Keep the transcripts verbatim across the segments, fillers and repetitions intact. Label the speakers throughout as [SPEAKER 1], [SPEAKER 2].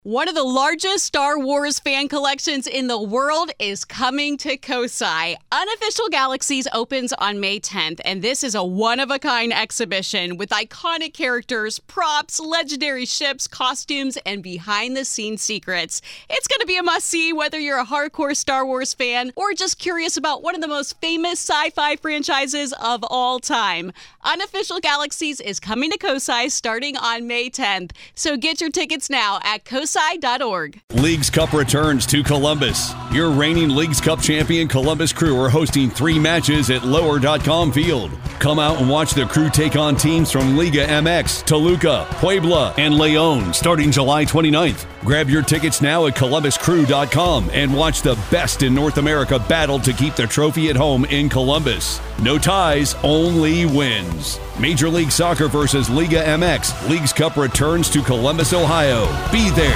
[SPEAKER 1] One of the largest Star Wars fan collections in the world is coming to Kosai. Unofficial Galaxies opens on May tenth, and this is a one-of-a-kind exhibition with iconic characters, props, legendary ships, costumes, and behind-the-scenes secrets. It's going to be a must-see whether you're a hardcore Star Wars fan or just curious about one of the most famous sci-fi franchises of all time. Unofficial Galaxies is coming to Kosai starting on May tenth, so get your tickets now at kosai dot org.
[SPEAKER 2] Leagues Cup returns to Columbus. Your reigning Leagues Cup champion Columbus Crew are hosting three matches at lower dot com field. Come out and watch the Crew take on teams from Liga M X, Toluca, Puebla, and Leon starting July twenty-ninth. Grab your tickets now at columbus crew dot com and watch the best in North America battle to keep the trophy at home in Columbus. No ties, only wins. Major League Soccer versus Liga M X. Leagues Cup returns to Columbus, Ohio. Be there.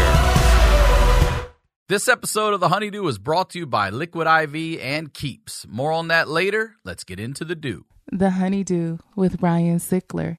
[SPEAKER 3] This episode of The Honeydew is brought to you by Liquid I V and Keeps. More on that later. Let's get into the dew.
[SPEAKER 4] The Honeydew with Ryan Sickler.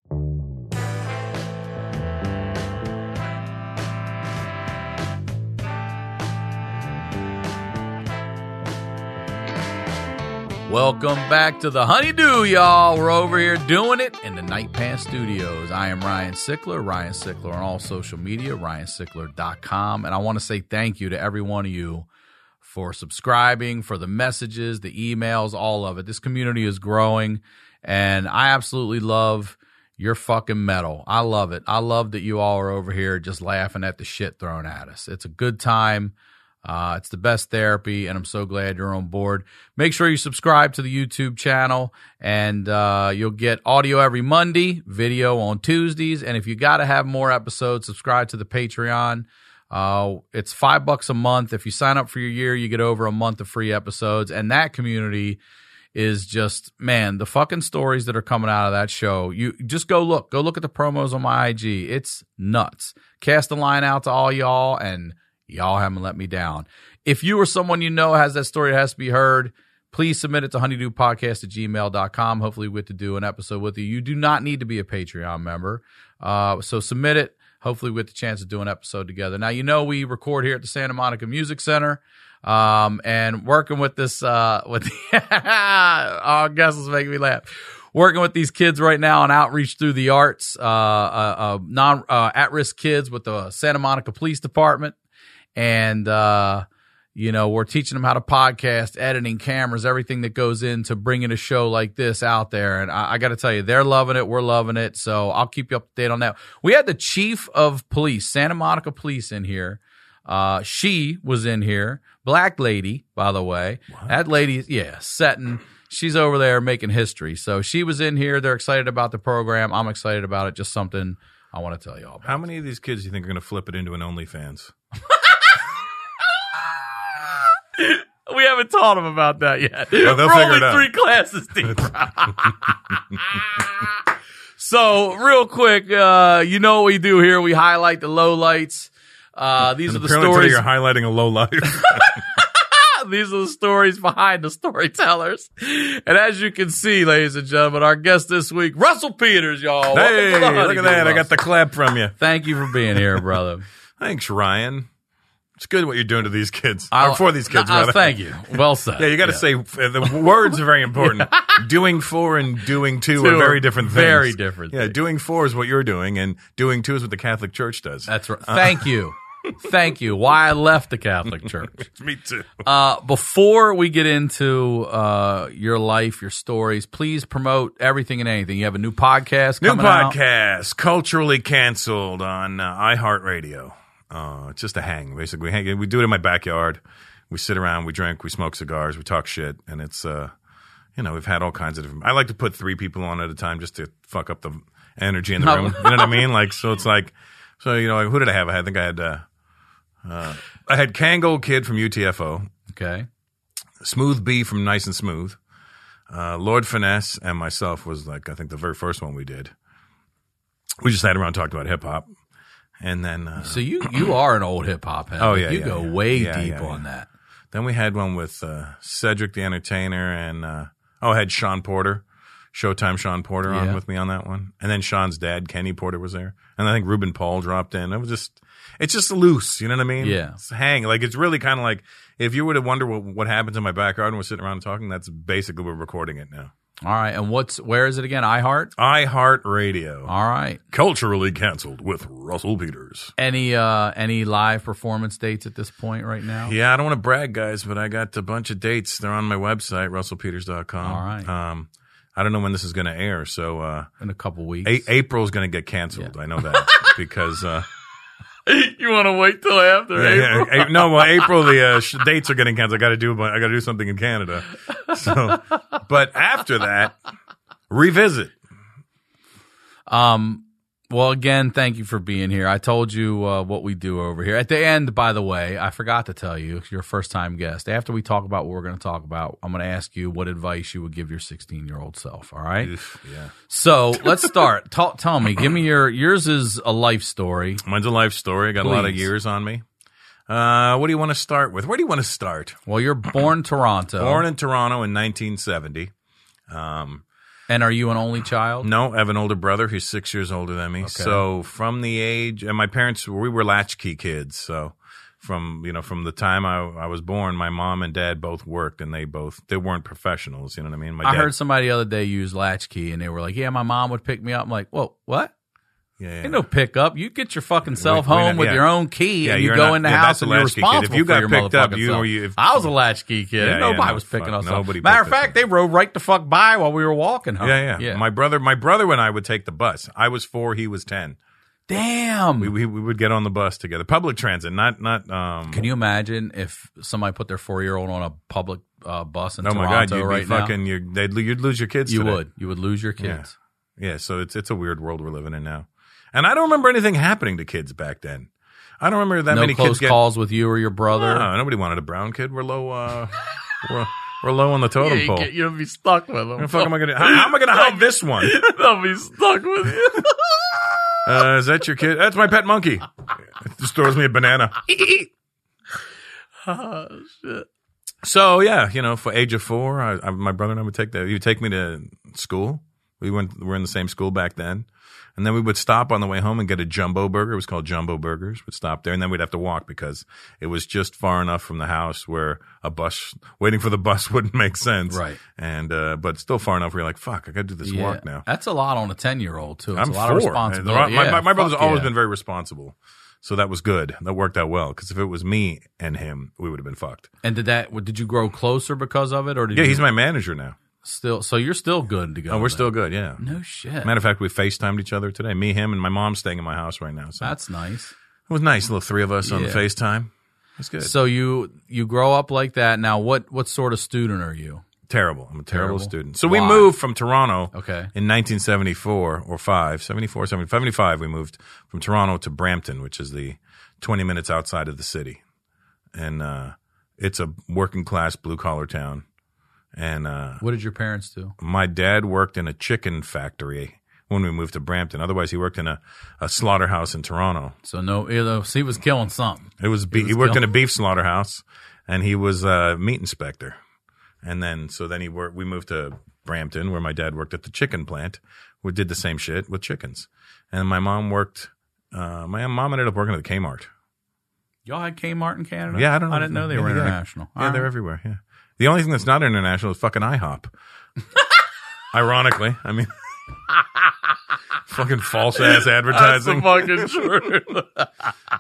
[SPEAKER 3] Welcome back to The Honeydew, y'all. We're over here doing it in the Night Pants Studios. I am Ryan Sickler, Ryan Sickler on all social media, ryan sickler dot com. And I want to say thank you to every one of you for subscribing, for the messages, the emails, all of it. This community is growing, and I absolutely love your fucking metal. I love it. I love that you all are over here just laughing at the shit thrown at us. It's a good time. Uh, it's the best therapy, and I'm so glad you're on board. Make sure you subscribe to the YouTube channel, and uh, you'll get audio every Monday, video on Tuesdays, and if you got to have more episodes, subscribe to the Patreon. Uh, it's five bucks a month. If you sign up for your year, you get over a month of free episodes, and that community is just, man, the fucking stories that are coming out of that show. You just go look. Go look at the promos on my I G. It's nuts. Cast the line out to all y'all, and y'all haven't let me down. If you or someone you know has that story that has to be heard, please submit it to honeydewpodcast at gmail dot com. Hopefully we get to do an episode with you. You do not need to be a Patreon member. Uh, so submit it. Hopefully we get the chance to do an episode together. Now, you know we record here at the Santa Monica Music Center. Um, and working with this, uh, with the, oh, I guess it's making me laugh. Working with these kids right now on outreach through the arts, uh, uh, uh non, uh, at-risk kids with the Santa Monica Police Department. And, uh, you know, we're teaching them how to podcast, editing, cameras, everything that goes into bringing a show like this out there. And I, I got to tell you, they're loving it. We're loving it. So I'll keep you up to date on that. We had the chief of police, Santa Monica Police, in here. Uh, she was in here. Black lady, by the way. What? That lady, yeah, setting. She's over there making history. So she was in here. They're excited about the program. I'm excited about it. Just something I want to tell you all about.
[SPEAKER 5] How many of these kids do you think are going to flip it into an OnlyFans?
[SPEAKER 3] We haven't taught them about that yet.
[SPEAKER 5] Well, they'll
[SPEAKER 3] We're
[SPEAKER 5] figure
[SPEAKER 3] only
[SPEAKER 5] it out.
[SPEAKER 3] three classes deep. So, real quick, uh, you know what we do here. We highlight the lowlights. Uh, these
[SPEAKER 5] and
[SPEAKER 3] are the
[SPEAKER 5] apparently
[SPEAKER 3] stories.
[SPEAKER 5] Today you're highlighting a low life.
[SPEAKER 3] These are the stories behind the storytellers. And as you can see, ladies and gentlemen, our guest this week, Russell Peters, y'all.
[SPEAKER 5] Hey, look at that.
[SPEAKER 3] Russell.
[SPEAKER 5] I got the clap from you.
[SPEAKER 3] Thank you for being here, brother.
[SPEAKER 5] Thanks, Ryan. It's good what you're doing to these kids.
[SPEAKER 3] I'll,
[SPEAKER 5] or for these kids,
[SPEAKER 3] uh,
[SPEAKER 5] rather.
[SPEAKER 3] Thank you. Well said.
[SPEAKER 5] Yeah, you got to
[SPEAKER 3] yeah.
[SPEAKER 5] say, uh, the words are very important. Doing for and doing two,
[SPEAKER 3] Two
[SPEAKER 5] are very
[SPEAKER 3] are
[SPEAKER 5] different things.
[SPEAKER 3] very different
[SPEAKER 5] Yeah,
[SPEAKER 3] things.
[SPEAKER 5] doing for is what you're doing, and doing two is what the Catholic Church does.
[SPEAKER 3] That's right. Thank you. Thank you. Why I left the Catholic Church.
[SPEAKER 5] Me too.
[SPEAKER 3] Uh, before we get into uh, your life, your stories, please promote everything and anything. You have a new podcast
[SPEAKER 5] New
[SPEAKER 3] coming out?
[SPEAKER 5] podcast, Culturally Canceled on uh, iHeartRadio. Uh, it's just a hang, basically. We, hang, we do it in my backyard. We sit around, we drink, we smoke cigars, we talk shit, and it's, uh, you know, we've had all kinds of different. I like to put three people on at a time just to fuck up the energy in the room. You know what I mean? Like, so it's like, so you know, like, who did I have? I think I had, uh, uh, I had Kango Kid from U T F O.
[SPEAKER 3] Okay.
[SPEAKER 5] Smooth B from Nice and Smooth. Uh, Lord Finesse and myself was like, I think the very first one we did. We just sat around and talked about hip hop. And then, uh,
[SPEAKER 3] So you you are an old hip hop head.
[SPEAKER 5] Oh, yeah,
[SPEAKER 3] You
[SPEAKER 5] yeah,
[SPEAKER 3] go
[SPEAKER 5] yeah.
[SPEAKER 3] way
[SPEAKER 5] Yeah,
[SPEAKER 3] deep
[SPEAKER 5] yeah,
[SPEAKER 3] on
[SPEAKER 5] yeah.
[SPEAKER 3] that.
[SPEAKER 5] Then we had one with uh, Cedric the Entertainer and, uh, oh, I had Sean Porter, Showtime Sean Porter on
[SPEAKER 3] Yeah.
[SPEAKER 5] with me on that one. And then Sean's dad, Kenny Porter, was there. And I think Ruben Paul dropped in. It was just, it's just loose. You know what I mean?
[SPEAKER 3] Yeah.
[SPEAKER 5] It's hang. Like, it's really kind of like, if you were to wonder what, what happens in my backyard and we're sitting around talking, that's basically we're recording it now.
[SPEAKER 3] All right. And what's, where is it again? iHeart?
[SPEAKER 5] iHeart Radio.
[SPEAKER 3] All right.
[SPEAKER 5] Culturally canceled with Russell Peters.
[SPEAKER 3] Any, uh, any live performance dates at this point right now?
[SPEAKER 5] Yeah, I don't want to brag, guys, but I got a bunch of dates. They're on my website, russell peters dot com.
[SPEAKER 3] All right.
[SPEAKER 5] Um, I don't know when this is going to air, so uh,
[SPEAKER 3] In a couple weeks.
[SPEAKER 5] a- April's going to get canceled.
[SPEAKER 3] Yeah.
[SPEAKER 5] I know that because uh,
[SPEAKER 3] You want to wait till after
[SPEAKER 5] yeah, yeah, A- no, well, April the uh, sh- dates are getting canceled. I got to do, I got to do something in Canada. So, but after that, revisit.
[SPEAKER 3] Um, well, again, thank you for being here. I told you uh, what we do over here. At the end, by the way, I forgot to tell you, you're a first-time guest. After we talk about what we're going to talk about, I'm going to ask you what advice you would give your sixteen-year-old self, all right?
[SPEAKER 5] Oof, yeah.
[SPEAKER 3] So let's start. Talk, tell me, give me your, yours is a life story.
[SPEAKER 5] Mine's a life story. I got a lot of
[SPEAKER 3] Please.
[SPEAKER 5] years on me. Uh, what do you want to start with? Where do you want to start?
[SPEAKER 3] Well, you're born Toronto.
[SPEAKER 5] Born in Toronto in nineteen seventy. Um,
[SPEAKER 3] And are you an only child?
[SPEAKER 5] No, I have an older brother. He's six years older than me.
[SPEAKER 3] Okay.
[SPEAKER 5] So from the age, and my parents, we were latchkey kids. So from, you know, from the time I, I was born, my mom and dad both worked, and they both, they weren't professionals. You know what I mean? My
[SPEAKER 3] I
[SPEAKER 5] dad,
[SPEAKER 3] heard somebody the other day use latchkey, and they were like, yeah, my mom would pick me up. I'm like, whoa, what?
[SPEAKER 5] yeah, yeah.
[SPEAKER 3] Ain't no pickup. You get your fucking self
[SPEAKER 5] We- we-
[SPEAKER 3] home with
[SPEAKER 5] yeah.
[SPEAKER 3] your own key,
[SPEAKER 5] Yeah,
[SPEAKER 3] and you
[SPEAKER 5] you're
[SPEAKER 3] go
[SPEAKER 5] not-
[SPEAKER 3] in the
[SPEAKER 5] yeah,
[SPEAKER 3] house
[SPEAKER 5] that's a
[SPEAKER 3] and you're
[SPEAKER 5] latchkey kid. If
[SPEAKER 3] responsible
[SPEAKER 5] you
[SPEAKER 3] for
[SPEAKER 5] got
[SPEAKER 3] your
[SPEAKER 5] picked up,
[SPEAKER 3] motherfucking
[SPEAKER 5] you-
[SPEAKER 3] self.
[SPEAKER 5] you- if-
[SPEAKER 3] I was a latchkey kid.
[SPEAKER 5] Yeah, yeah,
[SPEAKER 3] Nobody
[SPEAKER 5] no,
[SPEAKER 3] was picking
[SPEAKER 5] fuck,
[SPEAKER 3] us
[SPEAKER 5] nobody
[SPEAKER 3] up. Matter of
[SPEAKER 5] picked us
[SPEAKER 3] fact,
[SPEAKER 5] up.
[SPEAKER 3] they rode right the fuck by while we were walking home.
[SPEAKER 5] Yeah, yeah, My brother, my brother and I would take the bus. I was four, he was ten.
[SPEAKER 3] Damn.
[SPEAKER 5] We, we we would get on the bus together. Public transit, not not. Um,
[SPEAKER 3] Can you imagine if somebody put their four-year-old on a public uh, bus in
[SPEAKER 5] Oh
[SPEAKER 3] Toronto
[SPEAKER 5] my God, you'd
[SPEAKER 3] right
[SPEAKER 5] be
[SPEAKER 3] now?
[SPEAKER 5] fucking. You'd, they'd, you'd lose your kids.
[SPEAKER 3] You
[SPEAKER 5] today.
[SPEAKER 3] would. You would lose your kids.
[SPEAKER 5] Yeah. Yeah, so it's it's a weird world we're living in now. And I don't remember anything happening to kids back then. I don't remember that
[SPEAKER 3] No
[SPEAKER 5] many
[SPEAKER 3] close
[SPEAKER 5] kids get
[SPEAKER 3] calls with you or your brother.
[SPEAKER 5] No, nobody wanted a brown kid. We're low uh we're, we're low on the totem pole.
[SPEAKER 3] You'll be stuck with them.
[SPEAKER 5] How the fuck am I gonna how, how am I gonna hide this one?
[SPEAKER 3] They'll be stuck with you.
[SPEAKER 5] Uh, is that your kid? That's my pet monkey. It just throws me a banana.
[SPEAKER 3] Oh, shit.
[SPEAKER 5] So yeah, you know, for age of four, I, I, my brother and I would take that. He would take me to school. We went. We were in the same school back then, and then we would stop on the way home and get a Jumbo Burger. It was called Jumbo Burgers. We'd stop there, and then we'd have to walk because it was just far enough from the house where a bus, waiting for the bus, wouldn't make sense.
[SPEAKER 3] Right.
[SPEAKER 5] And uh, but still far enough where you're like, fuck, I got to do this
[SPEAKER 3] Yeah.
[SPEAKER 5] walk now.
[SPEAKER 3] That's a lot on a ten-year-old, too. It's
[SPEAKER 5] I'm
[SPEAKER 3] a lot
[SPEAKER 5] four.
[SPEAKER 3] of responsibility.
[SPEAKER 5] My,
[SPEAKER 3] Yeah,
[SPEAKER 5] my, my brother's
[SPEAKER 3] fuck
[SPEAKER 5] always
[SPEAKER 3] yeah.
[SPEAKER 5] been very responsible. So that was good. That worked out well. Because if it was me and him, we would have been fucked.
[SPEAKER 3] And did that? Did you grow closer because of it, or did
[SPEAKER 5] Yeah,
[SPEAKER 3] you
[SPEAKER 5] he's my manager now.
[SPEAKER 3] still? So you're still good to go.
[SPEAKER 5] Oh, we're
[SPEAKER 3] then.
[SPEAKER 5] still good. Yeah.
[SPEAKER 3] No shit.
[SPEAKER 5] Matter of fact, we FaceTimed each other today. Me, him, and my mom's staying in my house right now. So
[SPEAKER 3] That's nice.
[SPEAKER 5] it was nice. Little three of us on
[SPEAKER 3] Yeah.
[SPEAKER 5] FaceTime. It's good.
[SPEAKER 3] So you you grow up like that. Now, what what sort of student are you?
[SPEAKER 5] Terrible. I'm a terrible,
[SPEAKER 3] Terrible?
[SPEAKER 5] student. So
[SPEAKER 3] Why?
[SPEAKER 5] we moved from Toronto
[SPEAKER 3] Okay.
[SPEAKER 5] in nineteen seventy-four or five, seventy-four, seventy-five. We moved from Toronto to Brampton, which is the twenty minutes outside of the city. And uh, it's a working class blue collar town. And uh,
[SPEAKER 3] What did your parents do?
[SPEAKER 5] my dad worked in a chicken factory when we moved to Brampton. Otherwise, he worked in a, a slaughterhouse in Toronto.
[SPEAKER 3] So no, you know, so he was killing something.
[SPEAKER 5] It was, be-
[SPEAKER 3] was
[SPEAKER 5] he worked
[SPEAKER 3] kill-
[SPEAKER 5] in a beef slaughterhouse, and he was a meat inspector. And then, so then he worked, we moved to Brampton, where my dad worked at the chicken plant. We did the same shit with chickens. And my mom worked, uh, my mom ended up working at the Kmart.
[SPEAKER 3] Y'all had Kmart in Canada?
[SPEAKER 5] Yeah, I don't know.
[SPEAKER 3] I didn't know they were
[SPEAKER 5] Yeah, yeah.
[SPEAKER 3] international.
[SPEAKER 5] Yeah,
[SPEAKER 3] All
[SPEAKER 5] they're
[SPEAKER 3] right.
[SPEAKER 5] everywhere. Yeah. The only thing that's not international is fucking IHOP. Ironically, I mean, fucking false ass advertising.
[SPEAKER 3] That's the fucking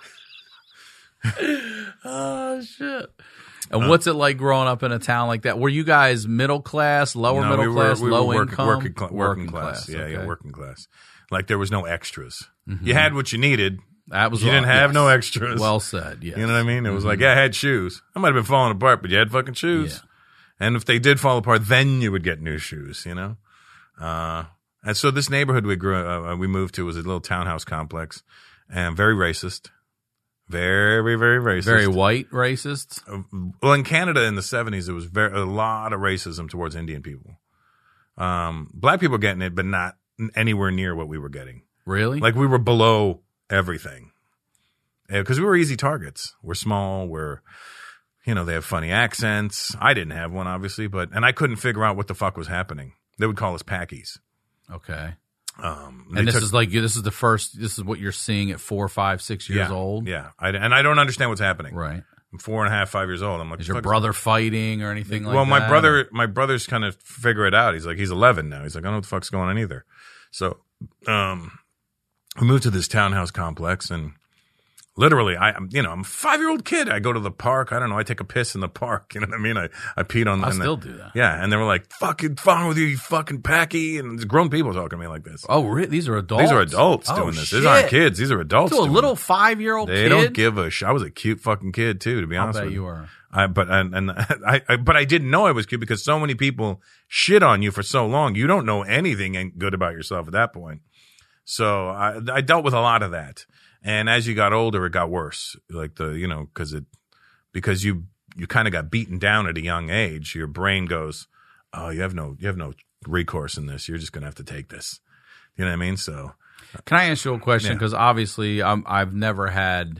[SPEAKER 3] truth. Oh shit! And what's it like growing up in a town like that? Were you guys middle class, lower
[SPEAKER 5] No,
[SPEAKER 3] middle
[SPEAKER 5] we
[SPEAKER 3] class,
[SPEAKER 5] were, we
[SPEAKER 3] low
[SPEAKER 5] were work,
[SPEAKER 3] income,
[SPEAKER 5] working, cla- working class. Yeah,
[SPEAKER 3] okay.
[SPEAKER 5] yeah, working class. Like there was no extras. You had what you needed.
[SPEAKER 3] That was
[SPEAKER 5] You didn't
[SPEAKER 3] all-
[SPEAKER 5] have
[SPEAKER 3] yes.
[SPEAKER 5] no extras.
[SPEAKER 3] Well said. Yes.
[SPEAKER 5] You know what I mean? It was like, yeah, I had shoes. I might have been falling apart, but you had fucking shoes.
[SPEAKER 3] Yeah.
[SPEAKER 5] And if they did fall apart, then you would get new shoes, you know? Uh, and so this neighborhood we grew, uh, we moved to was a little townhouse complex and very racist. Very, very racist.
[SPEAKER 3] Very white racist.
[SPEAKER 5] Well, in Canada in the seventies, there was very, a lot of racism towards Indian people. Um, black people were getting it, but not anywhere near what we were getting.
[SPEAKER 3] Really?
[SPEAKER 5] Like we were below everything. Because we were easy targets. We're small. We're, you know, they have funny accents. I didn't have one, obviously, but, and I couldn't figure out what the fuck was happening. They would call us Packies.
[SPEAKER 3] okay.
[SPEAKER 5] Um,
[SPEAKER 3] and this
[SPEAKER 5] took,
[SPEAKER 3] is like this is the first. This is what you're seeing at four, five, six years
[SPEAKER 5] yeah,
[SPEAKER 3] old.
[SPEAKER 5] Yeah, I, and I don't understand what's happening.
[SPEAKER 3] Right.
[SPEAKER 5] I'm four and a half, five years old. I'm like,
[SPEAKER 3] is your
[SPEAKER 5] fuck
[SPEAKER 3] brother fighting or anything like
[SPEAKER 5] well,
[SPEAKER 3] that?
[SPEAKER 5] Well, my brother, my brother's kind of figure it out. He's like, he's eleven now. He's like, I don't know what the fuck's going on either. So, um, we moved to this townhouse complex, and literally, I, you know, I'm a five year old kid. I go to the park. I don't know. I take a piss in the park. You know what I mean? I, I peed on.
[SPEAKER 3] I
[SPEAKER 5] in
[SPEAKER 3] still
[SPEAKER 5] the,
[SPEAKER 3] do that.
[SPEAKER 5] Yeah, and they were like, "Fucking fun with you, you fucking packy," and there's grown people talking to me like this.
[SPEAKER 3] Oh, really? These are adults.
[SPEAKER 5] These are adults
[SPEAKER 3] oh,
[SPEAKER 5] doing this.
[SPEAKER 3] Shit.
[SPEAKER 5] These aren't kids. These are adults.
[SPEAKER 3] To a
[SPEAKER 5] doing
[SPEAKER 3] little
[SPEAKER 5] it.
[SPEAKER 3] five year old
[SPEAKER 5] They
[SPEAKER 3] kid.
[SPEAKER 5] don't give a shit. I was a cute fucking kid too, to be
[SPEAKER 3] I'll
[SPEAKER 5] honest
[SPEAKER 3] bet
[SPEAKER 5] with you.
[SPEAKER 3] you were.
[SPEAKER 5] I, but and, and I, I, but I didn't know I was cute because so many people shit on you for so long. You don't know anything good about yourself at that point. So I, I dealt with a lot of that. And as you got older, it got worse. Like the, you know, because it, because you, you kind of got beaten down at a young age. Your brain goes, oh, you have no, you have no recourse in this. You're just gonna have to take this. You know what I mean? So,
[SPEAKER 3] can I ask you a question?
[SPEAKER 5] Yeah.
[SPEAKER 3] Because obviously, I'm, I've never had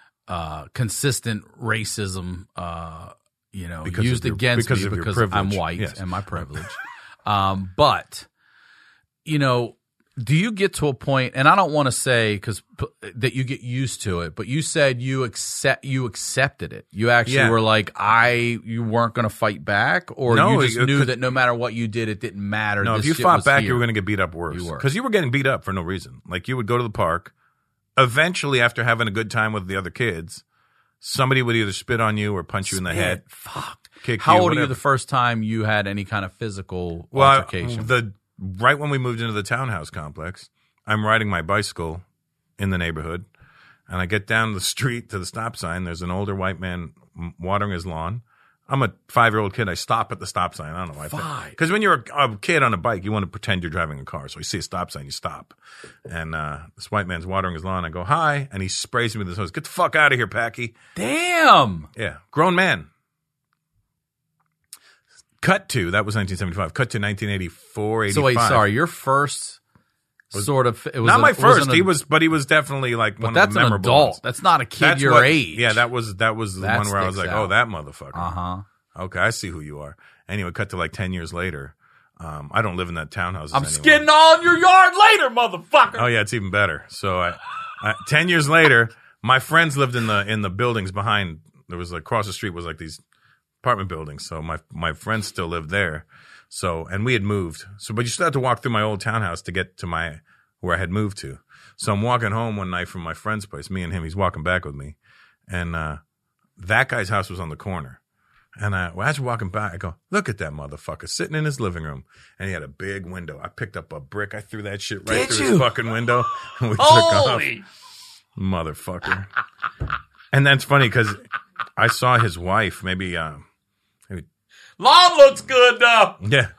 [SPEAKER 3] uh, consistent racism, uh, you know,
[SPEAKER 5] Because
[SPEAKER 3] used
[SPEAKER 5] of your-
[SPEAKER 3] against
[SPEAKER 5] because
[SPEAKER 3] me
[SPEAKER 5] of your
[SPEAKER 3] because I'm
[SPEAKER 5] privilege.
[SPEAKER 3] white
[SPEAKER 5] Yes.
[SPEAKER 3] and my privilege. um, but you know. Do you get to a point, and I don't want to say because that you get used to it, but you said you accept you accepted it. You actually
[SPEAKER 5] Yeah.
[SPEAKER 3] were like, I you weren't going to fight back, or
[SPEAKER 5] No,
[SPEAKER 3] you just
[SPEAKER 5] it-
[SPEAKER 3] knew
[SPEAKER 5] it-
[SPEAKER 3] that no matter what you did, it didn't matter.
[SPEAKER 5] No,
[SPEAKER 3] This
[SPEAKER 5] if you
[SPEAKER 3] shit
[SPEAKER 5] fought
[SPEAKER 3] was
[SPEAKER 5] back,
[SPEAKER 3] here.
[SPEAKER 5] you were going to get beat up worse.
[SPEAKER 3] You were.
[SPEAKER 5] Because you were getting beat up for no reason. Like, you would go to the park. Eventually, after having a good time with the other kids, somebody would either spit on you or punch you in the
[SPEAKER 3] Spit.
[SPEAKER 5] head.
[SPEAKER 3] Fuck.
[SPEAKER 5] Kick
[SPEAKER 3] How
[SPEAKER 5] you,
[SPEAKER 3] old are you
[SPEAKER 5] whatever.
[SPEAKER 3] the first time you had any kind of physical
[SPEAKER 5] Well, I-
[SPEAKER 3] altercation?
[SPEAKER 5] the right when we moved into the townhouse complex, I'm riding my bicycle in the neighborhood, and I get down the street to the stop sign. There's an older white man watering his lawn. I'm a five-year-old kid. I stop at the stop sign. I don't know why.
[SPEAKER 3] Five.
[SPEAKER 5] Because when you're a, a kid on a bike, you want to pretend you're driving a car. So you see a stop sign, you stop. And uh, this white man's watering his lawn. I go, hi. And he sprays me with his hose. Get the fuck out of here, Packy.
[SPEAKER 3] Damn.
[SPEAKER 5] Yeah. Grown man. Cut to, that was nineteen seventy-five. Cut to nineteen eighty-four, eighty-five.
[SPEAKER 3] So wait, sorry, your first sort of it was
[SPEAKER 5] Not
[SPEAKER 3] a-
[SPEAKER 5] my
[SPEAKER 3] it
[SPEAKER 5] first.
[SPEAKER 3] wasn't a-
[SPEAKER 5] He was, but he was definitely like
[SPEAKER 3] But
[SPEAKER 5] one
[SPEAKER 3] that's
[SPEAKER 5] of the
[SPEAKER 3] an
[SPEAKER 5] memorable
[SPEAKER 3] adult.
[SPEAKER 5] ones.
[SPEAKER 3] That's not a kid
[SPEAKER 5] That's
[SPEAKER 3] your
[SPEAKER 5] what-
[SPEAKER 3] age.
[SPEAKER 5] Yeah, that was that was the
[SPEAKER 3] That
[SPEAKER 5] one where I was
[SPEAKER 3] sticks
[SPEAKER 5] like, oh,
[SPEAKER 3] out.
[SPEAKER 5] that motherfucker.
[SPEAKER 3] Uh huh.
[SPEAKER 5] Okay, I see who you are. Anyway, cut to like ten years later. Um, I don't live in that townhouse.
[SPEAKER 3] I'm
[SPEAKER 5] anymore.
[SPEAKER 3] skidding on your yard later, motherfucker.
[SPEAKER 5] Oh yeah, it's even better. So I, I, ten years later, my friends lived in the in the buildings behind. There was like across the street was like these apartment buildings. So my my friends still lived there. So and we had moved. So but you still had to walk through my old townhouse to get to my where I had moved to. So I'm walking home one night from my friend's place. Me and him. He's walking back with me, and uh, that guy's house was on the corner. And I, well, as we're walking by, I go, look at that motherfucker sitting in his living room. And he had a big window. I picked up a brick. I threw that shit right
[SPEAKER 3] Did
[SPEAKER 5] through
[SPEAKER 3] you?
[SPEAKER 5] his fucking window. And we took
[SPEAKER 3] Holy.
[SPEAKER 5] off. Motherfucker. And that's funny because I saw his wife maybe, uh, maybe,
[SPEAKER 3] Lawn looks good though.
[SPEAKER 5] yeah.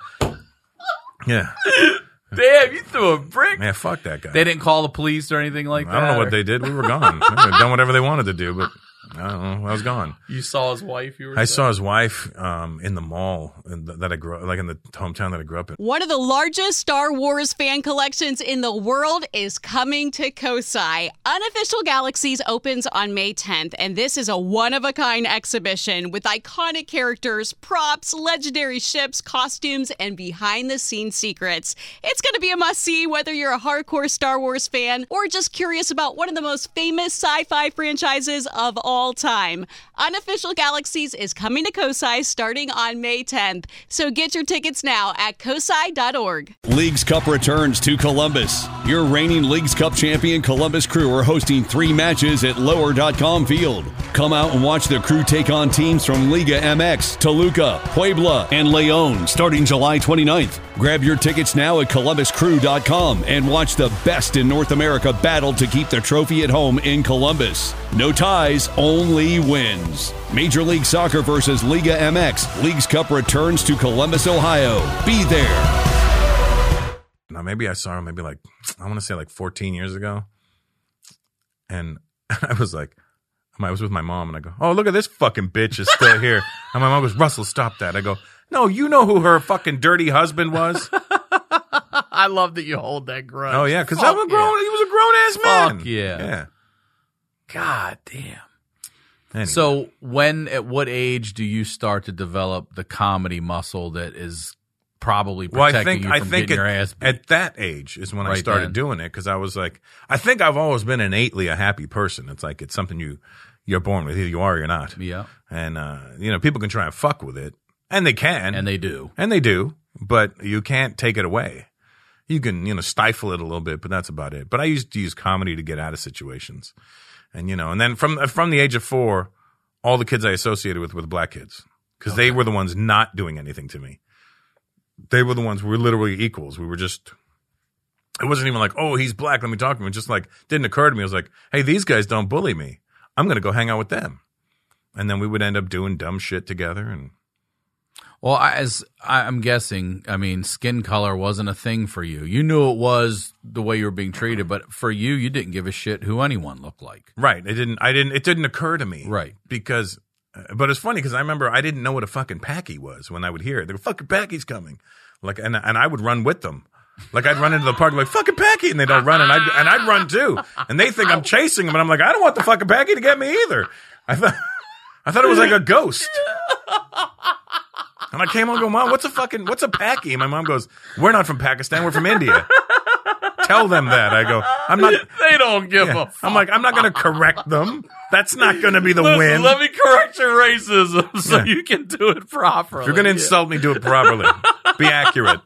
[SPEAKER 5] Yeah.
[SPEAKER 3] Damn, you threw a brick.
[SPEAKER 5] Man, fuck that guy.
[SPEAKER 3] They didn't call the police or anything like that.
[SPEAKER 5] I don't know
[SPEAKER 3] or-
[SPEAKER 5] what they did. We were gone. They could have done whatever they wanted to do, but I don't know. I was gone.
[SPEAKER 3] You saw his wife. You were.
[SPEAKER 5] I
[SPEAKER 3] saying?
[SPEAKER 5] saw his wife um, in the mall in the, that I grew up, like in the hometown that I grew up in.
[SPEAKER 1] One of the largest Star Wars fan collections in the world is coming to Kosai. Unofficial Galaxies opens on May tenth, and this is a one-of-a-kind exhibition with iconic characters, props, legendary ships, costumes, and behind-the-scenes secrets. It's going to be a must-see whether you're a hardcore Star Wars fan or just curious about one of the most famous sci-fi franchises of all time. Unofficial Galaxies is coming to Kosai starting on May tenth, so get your tickets now at kosai dot org.
[SPEAKER 2] Leagues Cup returns to Columbus. Your reigning Leagues Cup champion Columbus Crew are hosting three matches at lower dot com field. Come out and watch the Crew take on teams from Liga M X, Toluca, Puebla, and Leon starting July twenty-ninth. Grab your tickets now at columbus crew dot com and watch the best in North America battle to keep the trophy at home in Columbus. No ties, only wins. Major League Soccer versus Liga M X. Leagues Cup returns to Columbus, Ohio. Be there.
[SPEAKER 5] Now, maybe I saw him maybe like, I want to say like fourteen years ago. And I was like, I was with my mom and I go, oh, look at this fucking bitch is still here. And my mom goes, Russell, stop that. I go, no, you know who her fucking dirty husband was?
[SPEAKER 3] I love that you hold that grudge.
[SPEAKER 5] Oh, yeah, because
[SPEAKER 3] Fuck
[SPEAKER 5] that was grown. He was a grown ass man.
[SPEAKER 3] Fuck yeah.
[SPEAKER 5] Yeah.
[SPEAKER 3] God damn.
[SPEAKER 5] Anyway.
[SPEAKER 3] So when, at what age do you start to develop the comedy muscle that is probably
[SPEAKER 5] Well, I
[SPEAKER 3] protecting
[SPEAKER 5] think
[SPEAKER 3] you
[SPEAKER 5] I
[SPEAKER 3] from
[SPEAKER 5] think
[SPEAKER 3] getting
[SPEAKER 5] at,
[SPEAKER 3] your ass beat.
[SPEAKER 5] at that age is when I
[SPEAKER 3] Right
[SPEAKER 5] started
[SPEAKER 3] then.
[SPEAKER 5] doing it because I was like, I think I've always been innately a happy person. It's like it's something you you're born with, either you are or you're not.
[SPEAKER 3] Yeah.
[SPEAKER 5] And uh, you know, people can try and fuck with it, and they can,
[SPEAKER 3] And they do.
[SPEAKER 5] and they do, but you can't take it away. You can, you know, stifle it a little bit, but that's about it. But I used to use comedy to get out of situations, and you know, and then from from the age of four, all the kids I associated with were the black kids because
[SPEAKER 3] Okay.
[SPEAKER 5] they were the ones not doing anything to me. They were the ones we were literally equals. We were just. It wasn't even like, oh, he's black, let me talk to him. It just like didn't occur to me. I was like, hey, these guys don't bully me. I'm gonna go hang out with them, and then we would end up doing dumb shit together and.
[SPEAKER 3] Well, I- as I- I'm guessing, I mean, skin color wasn't a thing for you. You knew it was the way you were being treated, but for you, you didn't give a shit who anyone looked like.
[SPEAKER 5] Right. It didn't. I didn't. It didn't occur to me.
[SPEAKER 3] Right.
[SPEAKER 5] Because, uh, but it's funny because I remember I didn't know what a fucking Packy was when I would hear it. They go, "Fucking Packy's coming," like, and and I would run with them. Like I'd run into the park like "fucking Packy," and they don't run, and I and I'd run too, and they think I'm chasing them, and I'm like, I don't want the fucking Packy to get me either. I thought I thought it was like a ghost. And I came home and go, Mom, what's a fucking what's a Packy? And my mom goes, we're not from Pakistan, we're from India. Tell them that. I go, I'm not.
[SPEAKER 3] They don't give
[SPEAKER 5] Yeah.
[SPEAKER 3] a fuck.
[SPEAKER 5] I'm like, I'm not going to correct them. That's not going to be the
[SPEAKER 3] Listen,
[SPEAKER 5] win.
[SPEAKER 3] let me correct your racism so
[SPEAKER 5] Yeah.
[SPEAKER 3] you can do it properly.
[SPEAKER 5] If you're going to insult me, do it properly. Be accurate.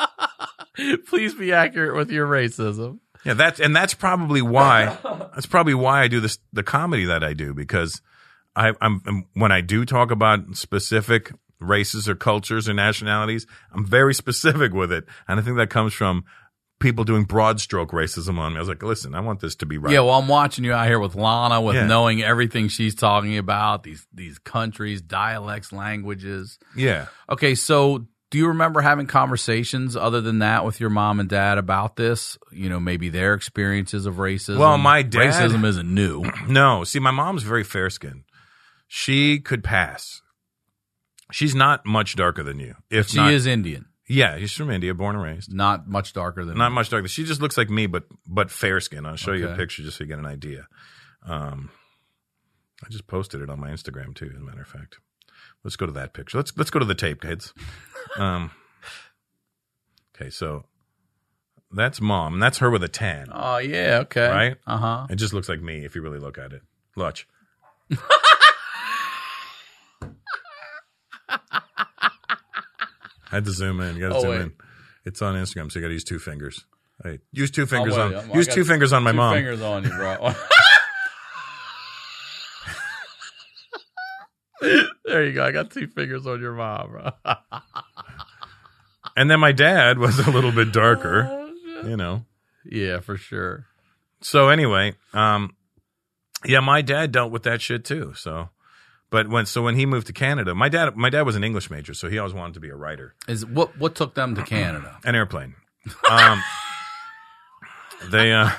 [SPEAKER 3] Please be accurate with your racism.
[SPEAKER 5] Yeah, that's and that's probably why. That's probably why I do this the comedy that I do because I, I'm when I do talk about specific races or cultures or nationalities, I'm very specific with it, and I think that comes from people doing broad stroke racism on me. I was like, listen, I want this to be right.
[SPEAKER 3] Yeah, well, I'm watching you out here with Lana, with
[SPEAKER 5] Yeah.
[SPEAKER 3] knowing everything she's talking about, these these countries, dialects, languages.
[SPEAKER 5] yeah.
[SPEAKER 3] Okay, so do you remember having conversations other than that with your mom and dad about this? You know, maybe their experiences of racism.
[SPEAKER 5] Well, my dad-
[SPEAKER 3] racism isn't new.
[SPEAKER 5] No, see, my mom's very fair skinned. She could pass. She's not much darker than you. If
[SPEAKER 3] She
[SPEAKER 5] not,
[SPEAKER 3] is Indian,
[SPEAKER 5] yeah, she's from India, born and raised.
[SPEAKER 3] not much darker than
[SPEAKER 5] Not
[SPEAKER 3] me.
[SPEAKER 5] much darker. She just looks like me, but but fair skin. I'll show you a
[SPEAKER 3] Okay.
[SPEAKER 5] picture just so you get an idea. Um, I just posted it on my Instagram too. As a matter of fact, let's go to that picture. Let's let's go to the tape, kids. Um, okay, so that's mom. That's her with a tan.
[SPEAKER 3] Oh yeah, okay,
[SPEAKER 5] Right?
[SPEAKER 3] Uh huh.
[SPEAKER 5] It just looks like me if you really look at it. Watch. I had to zoom in. You got to
[SPEAKER 3] Oh,
[SPEAKER 5] zoom
[SPEAKER 3] wait.
[SPEAKER 5] in. It's on Instagram, so you got to use two fingers. Hey, use two fingers
[SPEAKER 3] Oh,
[SPEAKER 5] on.
[SPEAKER 3] wait, I
[SPEAKER 5] use
[SPEAKER 3] got
[SPEAKER 5] two fingers on my
[SPEAKER 3] two
[SPEAKER 5] mom.
[SPEAKER 3] Fingers on you, bro. There you go. I got two fingers on your mom, bro.
[SPEAKER 5] And then my dad was a little bit darker, you know.
[SPEAKER 3] Yeah, for sure.
[SPEAKER 5] So anyway, um, yeah, my dad dealt with that shit too. So, but when so when he moved to Canada, my dad my dad was an English major, so he always wanted to be a writer.
[SPEAKER 3] Is what what took them to Canada?
[SPEAKER 5] An airplane. Um, they uh,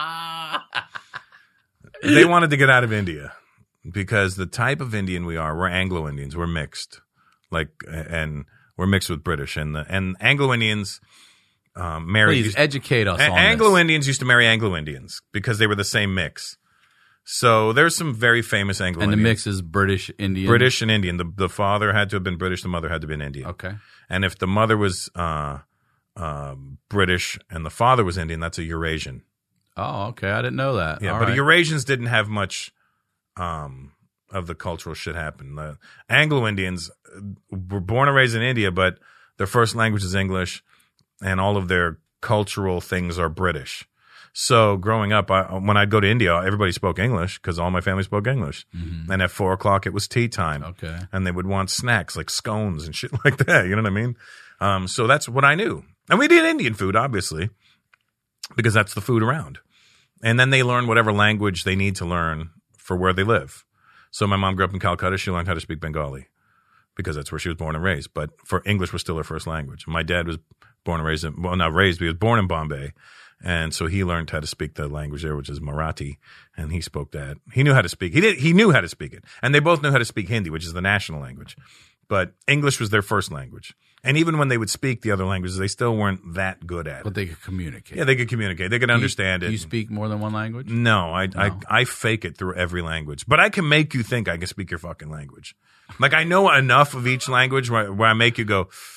[SPEAKER 5] they wanted to get out of India because the type of Indian we are, we're Anglo Indians, we're mixed, like, and we're mixed with British, and the and Anglo Indians um, marry.
[SPEAKER 3] Please educate us on
[SPEAKER 5] Anglo
[SPEAKER 3] this.
[SPEAKER 5] Indians used to marry Anglo Indians because they were the same mix. So there's some very famous Anglo
[SPEAKER 3] And the
[SPEAKER 5] Indians.
[SPEAKER 3] mix is British Indian.
[SPEAKER 5] British and Indian. The the father had to have been British, the mother had to have been Indian.
[SPEAKER 3] Okay.
[SPEAKER 5] And if the mother was uh, um, British and the father was Indian, that's a Eurasian.
[SPEAKER 3] Oh, okay. I didn't know that.
[SPEAKER 5] Yeah,
[SPEAKER 3] All
[SPEAKER 5] but
[SPEAKER 3] right.
[SPEAKER 5] Eurasians didn't have much um, of the cultural shit happen. The Anglo Indians were born and raised in India, but their first language is English, and all of their cultural things are British. So growing up, I, when I'd go to India, everybody spoke English because all my family spoke English.
[SPEAKER 3] Mm-hmm.
[SPEAKER 5] And at four o'clock, it was tea time.
[SPEAKER 3] Okay.
[SPEAKER 5] And they would want snacks like scones and shit like that. You know what I mean? Um, so that's what I knew. And we did Indian food, obviously, because that's the food around. And then they learn whatever language they need to learn for where they live. So my mom grew up in Calcutta. She learned how to speak Bengali because that's where she was born and raised. But for English was still her first language. My dad was born and raised in, well, not raised, but he was born in Bombay. And so he learned how to speak the language there, which is Marathi, and he spoke that. He knew how to speak. He did. He knew how to speak it, and they both knew how to speak Hindi, which is the national language. But English was their first language. And even when they would speak the other languages, they still weren't that good at
[SPEAKER 3] But
[SPEAKER 5] it.
[SPEAKER 3] they could communicate.
[SPEAKER 5] Yeah, they could communicate. They could
[SPEAKER 3] Do you-
[SPEAKER 5] understand
[SPEAKER 3] do
[SPEAKER 5] it.
[SPEAKER 3] you speak more than one language?
[SPEAKER 5] No, I, I I fake it through every language, but I can make you think I can speak your fucking language. Like I know enough of each language where, where I make you go,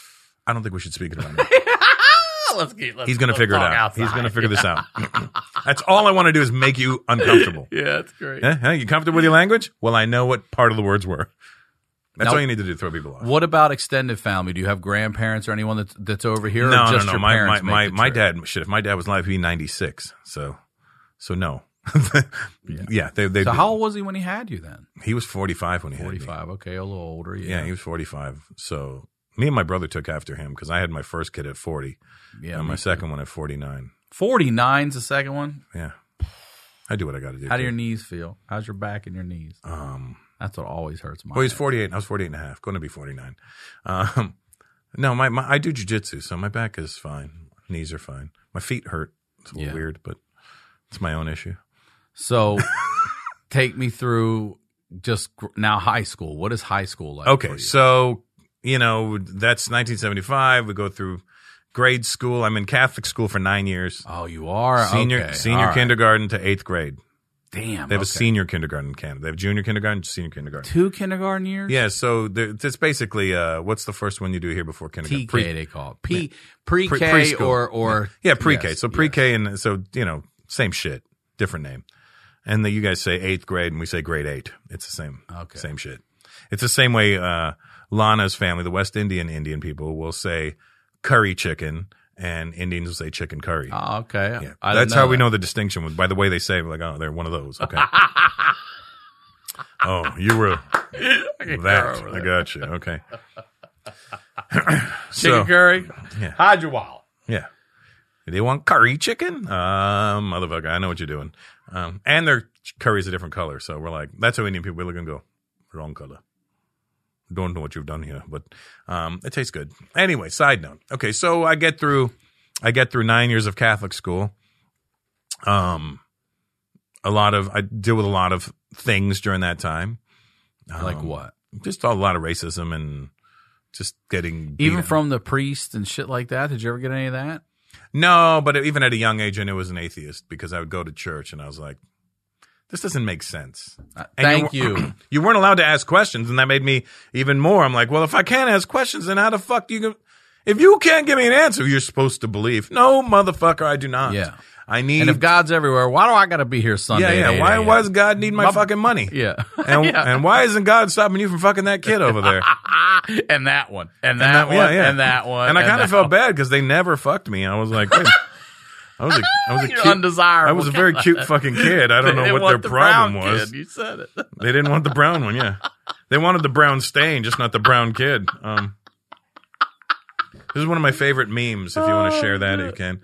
[SPEAKER 5] I don't think we should speak it around here.
[SPEAKER 3] let's get, let's,
[SPEAKER 5] He's going to
[SPEAKER 3] let's
[SPEAKER 5] figure it
[SPEAKER 3] talk
[SPEAKER 5] out.
[SPEAKER 3] outside.
[SPEAKER 5] He's going to figure this out. That's all I want to do is make you uncomfortable.
[SPEAKER 3] Yeah, that's great.
[SPEAKER 5] Eh? Huh? You comfortable with your language? Well, I know what part of the words were. That's
[SPEAKER 3] Now,
[SPEAKER 5] all you need to do to throw people off.
[SPEAKER 3] What about extended family? Do you have grandparents or anyone that's, that's over here?
[SPEAKER 5] No,
[SPEAKER 3] or just
[SPEAKER 5] no, no.
[SPEAKER 3] Your
[SPEAKER 5] My my
[SPEAKER 3] parents
[SPEAKER 5] my,
[SPEAKER 3] make the
[SPEAKER 5] my
[SPEAKER 3] trip?
[SPEAKER 5] dad. Shit, if my dad was alive, he'd be ninety-six. So, so no. yeah. yeah, they they.
[SPEAKER 3] So how old was he when he had you then?
[SPEAKER 5] He was forty-five when he had me.
[SPEAKER 3] forty-five. Okay, a little older. Yeah,
[SPEAKER 5] Yeah, he was forty-five. So me and my brother took after him because I had my first kid at forty.
[SPEAKER 3] yeah.
[SPEAKER 5] and my
[SPEAKER 3] me
[SPEAKER 5] second
[SPEAKER 3] too.
[SPEAKER 5] one at forty-nine.
[SPEAKER 3] forty-nine's the second one.
[SPEAKER 5] Yeah, I do what I got to do.
[SPEAKER 3] How do
[SPEAKER 5] too.
[SPEAKER 3] your knees feel? How's your back and your knees?
[SPEAKER 5] Um,
[SPEAKER 3] That's what always hurts my.
[SPEAKER 5] well, he's
[SPEAKER 3] head.
[SPEAKER 5] forty-eight. And I was forty-eight and a half. Going to be forty-nine. Um, no, my, my I do jujitsu, so my back is fine. Knees are fine. My feet hurt. It's a little
[SPEAKER 3] Yeah.
[SPEAKER 5] weird, but it's my own issue.
[SPEAKER 3] So, take me through just gr- now high school. What is high school like? for
[SPEAKER 5] Okay,
[SPEAKER 3] you?
[SPEAKER 5] so you know that's nineteen seventy-five. We go through grade school. I'm in Catholic school for nine years.
[SPEAKER 3] oh, you are
[SPEAKER 5] Senior
[SPEAKER 3] okay.
[SPEAKER 5] senior
[SPEAKER 3] All right.
[SPEAKER 5] kindergarten to eighth grade.
[SPEAKER 3] Damn,
[SPEAKER 5] They have
[SPEAKER 3] okay.
[SPEAKER 5] a senior kindergarten in Canada. They have junior kindergarten, senior kindergarten.
[SPEAKER 3] two kindergarten years.
[SPEAKER 5] Yeah, so the, it's basically uh, what's the first one you do here before kindergarten?
[SPEAKER 3] T K
[SPEAKER 5] Pre-
[SPEAKER 3] they call it. P pre
[SPEAKER 5] Pre-
[SPEAKER 3] K
[SPEAKER 5] preschool.
[SPEAKER 3] or or
[SPEAKER 5] yeah, pre-K.
[SPEAKER 3] yes,
[SPEAKER 5] so pre-K and so you know same shit, different name. And then you guys say eighth grade, and we say grade eight. It's the same,
[SPEAKER 3] Okay.
[SPEAKER 5] same shit. It's the same way uh, Lana's family, the West Indian Indian people, will say curry chicken, and Indians will say chicken curry.
[SPEAKER 3] Oh, okay.
[SPEAKER 5] Yeah.
[SPEAKER 3] I didn't
[SPEAKER 5] That's how we
[SPEAKER 3] that.
[SPEAKER 5] know the distinction with, by the way they say, like, oh, they're one of those. Okay. oh, you were that. I got you. Okay.
[SPEAKER 3] Chicken
[SPEAKER 5] so,
[SPEAKER 3] curry.
[SPEAKER 5] yeah.
[SPEAKER 3] How'd you wow?
[SPEAKER 5] Yeah. They want curry chicken? Um, motherfucker, I know what you're doing. Um, and their curry's a different color. So we're like, that's how Indian people, we look and go, wrong color. Don't know what you've done here, but um, it tastes good. Anyway, side note. Okay, so I get through, I get through nine years of Catholic school. Um, a lot of, I deal with a lot of things during that time.
[SPEAKER 3] Like
[SPEAKER 5] Um,
[SPEAKER 3] what?
[SPEAKER 5] Just a lot of racism and just getting
[SPEAKER 3] Even
[SPEAKER 5] beat-
[SPEAKER 3] from the priest and shit like that. Did you ever get any of that?
[SPEAKER 5] No, but even at a young age, I knew I was an atheist because I would go to church and I was like, this doesn't make sense.
[SPEAKER 3] Uh,
[SPEAKER 5] And
[SPEAKER 3] thank
[SPEAKER 5] you.
[SPEAKER 3] you.
[SPEAKER 5] You weren't allowed to ask questions, and that made me even more. I'm like, well, if I can't ask questions, then how the fuck do you go? If you can't give me an answer, you're supposed to believe. No, motherfucker, I do not.
[SPEAKER 3] Yeah.
[SPEAKER 5] I need.
[SPEAKER 3] And if God's everywhere, why do I got to be here Sunday?
[SPEAKER 5] yeah,
[SPEAKER 3] at
[SPEAKER 5] yeah.
[SPEAKER 3] eight
[SPEAKER 5] Why,
[SPEAKER 3] a m?
[SPEAKER 5] why does God need my,
[SPEAKER 3] My-
[SPEAKER 5] fucking money?
[SPEAKER 3] Yeah.
[SPEAKER 5] And,
[SPEAKER 3] Yeah.
[SPEAKER 5] and why isn't God stopping you from fucking that kid over there?
[SPEAKER 3] and that one. And
[SPEAKER 5] And
[SPEAKER 3] that, one.
[SPEAKER 5] yeah, yeah.
[SPEAKER 3] And that one.
[SPEAKER 5] And I kind
[SPEAKER 3] that
[SPEAKER 5] of felt
[SPEAKER 3] one.
[SPEAKER 5] bad because they never fucked me. I was like, wait. I was a, I was a
[SPEAKER 3] You're
[SPEAKER 5] cute,
[SPEAKER 3] undesirable.
[SPEAKER 5] I was a very cute fucking kid. I don't
[SPEAKER 3] They
[SPEAKER 5] know
[SPEAKER 3] didn't
[SPEAKER 5] what
[SPEAKER 3] want
[SPEAKER 5] their
[SPEAKER 3] the
[SPEAKER 5] problem
[SPEAKER 3] brown
[SPEAKER 5] was.
[SPEAKER 3] kid. You said it.
[SPEAKER 5] They didn't want the brown one, yeah. They wanted the brown stain, just not the brown kid. Um, this is one of my favorite memes. If you want to share that, you can.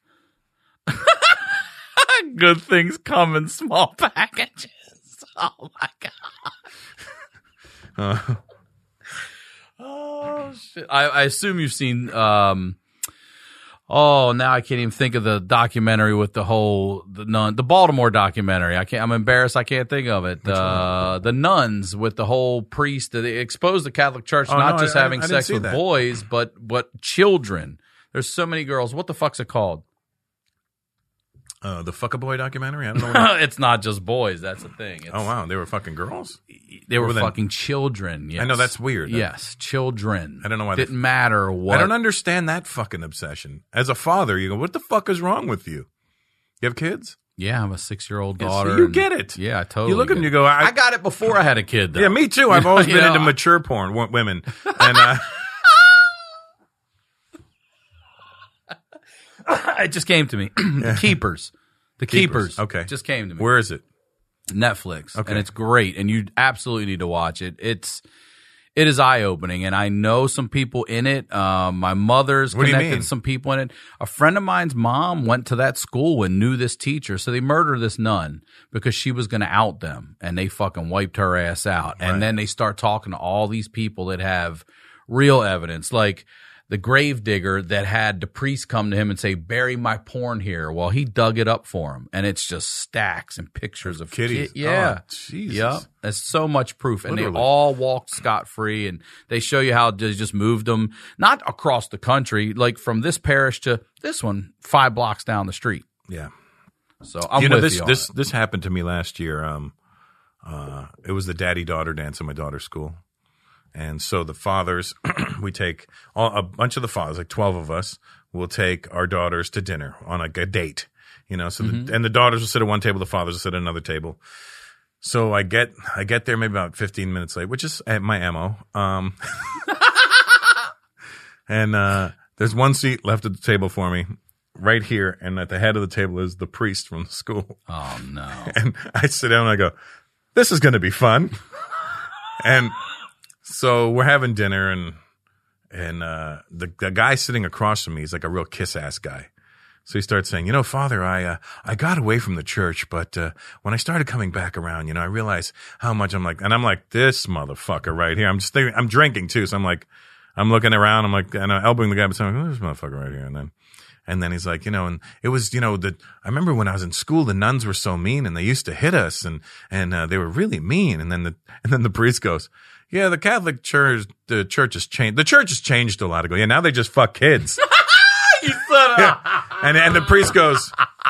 [SPEAKER 3] Good things come in small packages. Oh my god.
[SPEAKER 5] Uh,
[SPEAKER 3] Oh shit! I, I assume you've seen. Um, oh, now I can't even think of the documentary with the whole the nun, the Baltimore documentary. I can't. I'm embarrassed. I can't think of it. Uh, the nuns with the whole priest that exposed the Catholic Church
[SPEAKER 5] Oh,
[SPEAKER 3] not
[SPEAKER 5] no,
[SPEAKER 3] just
[SPEAKER 5] I- I-
[SPEAKER 3] having
[SPEAKER 5] I didn't
[SPEAKER 3] sex
[SPEAKER 5] see
[SPEAKER 3] with
[SPEAKER 5] that.
[SPEAKER 3] boys, but but children. There's so many girls. What the fuck's it called?
[SPEAKER 5] uh, the Fuckaboy documentary? I don't know. What
[SPEAKER 3] It's not just boys. That's the thing. It's,
[SPEAKER 5] oh, wow. They were fucking girls?
[SPEAKER 3] They were
[SPEAKER 5] Well, then-
[SPEAKER 3] fucking children. Yes.
[SPEAKER 5] I know that's weird.
[SPEAKER 3] Yes, children.
[SPEAKER 5] I don't know why they-
[SPEAKER 3] Didn't matter what.
[SPEAKER 5] I don't understand that fucking obsession. As a father, you go, what the fuck is wrong with you? You have kids?
[SPEAKER 3] Yeah, I'm a six-year-old
[SPEAKER 5] Yeah, so
[SPEAKER 3] daughter.
[SPEAKER 5] you
[SPEAKER 3] and-
[SPEAKER 5] get it.
[SPEAKER 3] Yeah, I totally.
[SPEAKER 5] You look at
[SPEAKER 3] get
[SPEAKER 5] them,
[SPEAKER 3] it.
[SPEAKER 5] you go, I,
[SPEAKER 3] I got it before I had a kid. Though.
[SPEAKER 5] yeah, me too. I've always
[SPEAKER 3] You
[SPEAKER 5] been
[SPEAKER 3] know,
[SPEAKER 5] into
[SPEAKER 3] I-
[SPEAKER 5] mature porn, w- women. And, uh,
[SPEAKER 3] It just came to me. Keepers. The
[SPEAKER 5] Keepers,
[SPEAKER 3] Keepers.
[SPEAKER 5] okay.
[SPEAKER 3] Just came to me.
[SPEAKER 5] where is it?
[SPEAKER 3] Netflix.
[SPEAKER 5] Okay.
[SPEAKER 3] And it's great. And you absolutely need to watch it. It's it is eye opening. And I know some people in it. Um, my mother's
[SPEAKER 5] What do you
[SPEAKER 3] connected
[SPEAKER 5] mean?
[SPEAKER 3] to some people in it. A friend of mine's mom went to that school and knew this teacher. So they murdered this nun because she was going to out them. And they fucking wiped her ass out.
[SPEAKER 5] Right.
[SPEAKER 3] And then they start talking to all these people that have real evidence. Like the grave digger that had the priest come to him and say, bury my porn here. Well, he dug it up for him. And it's just stacks and pictures of
[SPEAKER 5] Kitties.
[SPEAKER 3] kid- Yeah.
[SPEAKER 5] Oh, Jesus.
[SPEAKER 3] Yep. There's so much proof. And
[SPEAKER 5] Literally.
[SPEAKER 3] they all walked scot free. And they show you how they just moved them, not across the country, like from this parish to this one, five blocks down the street.
[SPEAKER 5] Yeah.
[SPEAKER 3] So I'm
[SPEAKER 5] you know,
[SPEAKER 3] with
[SPEAKER 5] this
[SPEAKER 3] you on
[SPEAKER 5] this
[SPEAKER 3] it.
[SPEAKER 5] this happened to me last year. Um, uh, it was the daddy daughter dance at my daughter's school, And so the fathers, we take all, a bunch of the fathers, like twelve of us, will take our daughters to dinner on like a date, you know. So mm-hmm. the, and the daughters will sit at one table, the fathers will sit at another table. So I get I get there maybe about fifteen minutes late, which is my M O. Um, and uh, there's one seat left at the table for me, right here, and at the head of the table is the priest from the school.
[SPEAKER 3] Oh no!
[SPEAKER 5] And I sit down and I go, "This is going to be fun." And so we're having dinner, and and uh, the the guy sitting across from me is like a real kiss ass guy. So he starts saying, "You know, Father, I uh, I got away from the church, but uh, when I started coming back around, you know, I realized how much I'm like." And I'm like, "This motherfucker right here." I'm just thinking, I'm drinking too, so I'm like, I'm looking around, I'm like, and I'm elbowing the guy, but I'm like, "Oh, this motherfucker right here," and then. And then he's like, you know, and it was, you know, that I remember when I was in school, the nuns were so mean and they used to hit us and, and, uh, they were really mean. And then the, and then the priest goes, "Yeah, the Catholic church, the church has changed. The church has changed a lot." I go, "Yeah, now they just fuck kids."
[SPEAKER 3] You son of
[SPEAKER 5] Yeah. And, and the priest goes,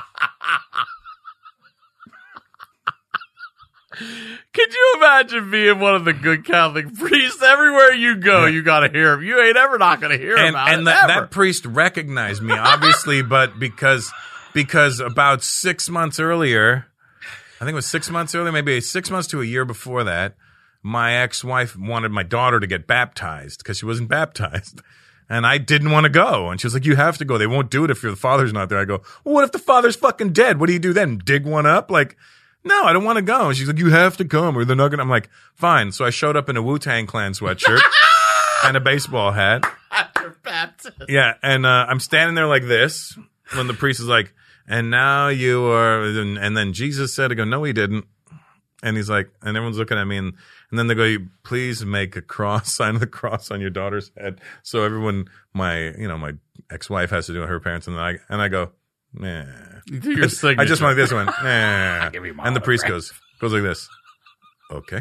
[SPEAKER 3] "Could you imagine being one of the good Catholic priests? Everywhere you go, yeah. you got to hear him. You ain't ever not going to hear
[SPEAKER 5] and,
[SPEAKER 3] him out
[SPEAKER 5] And that, that priest recognized me, obviously, but because because about six months earlier, I think it was six months earlier, maybe six months to a year before that, my ex-wife wanted my daughter to get baptized because she wasn't baptized. And I didn't want to go. And she was like, "You have to go. They won't do it if your father's not there." I go, "Well, what if the father's fucking dead? What do you do then? Dig one up?" Like, "No, I don't want to go." And she's like, "You have to come or they're not going to." I'm like, "Fine." So I showed up in a Wu-Tang Clan sweatshirt and a baseball hat.
[SPEAKER 3] After baptism.
[SPEAKER 5] Yeah. And uh, I'm standing there like this when the priest is like, "And now you are," and then Jesus said, I go, "No, he didn't." And he's like, and everyone's looking at me, and, and then they go, "Please make a cross, sign of the cross on your daughter's head." So everyone, my, you know, my ex-wife has to do it, her parents, and I, and I go, "Nah."
[SPEAKER 3] Your
[SPEAKER 5] I just went like this one, "Nah."
[SPEAKER 3] Give me my
[SPEAKER 5] And the priest
[SPEAKER 3] autograph.
[SPEAKER 5] goes, goes like this. "Okay."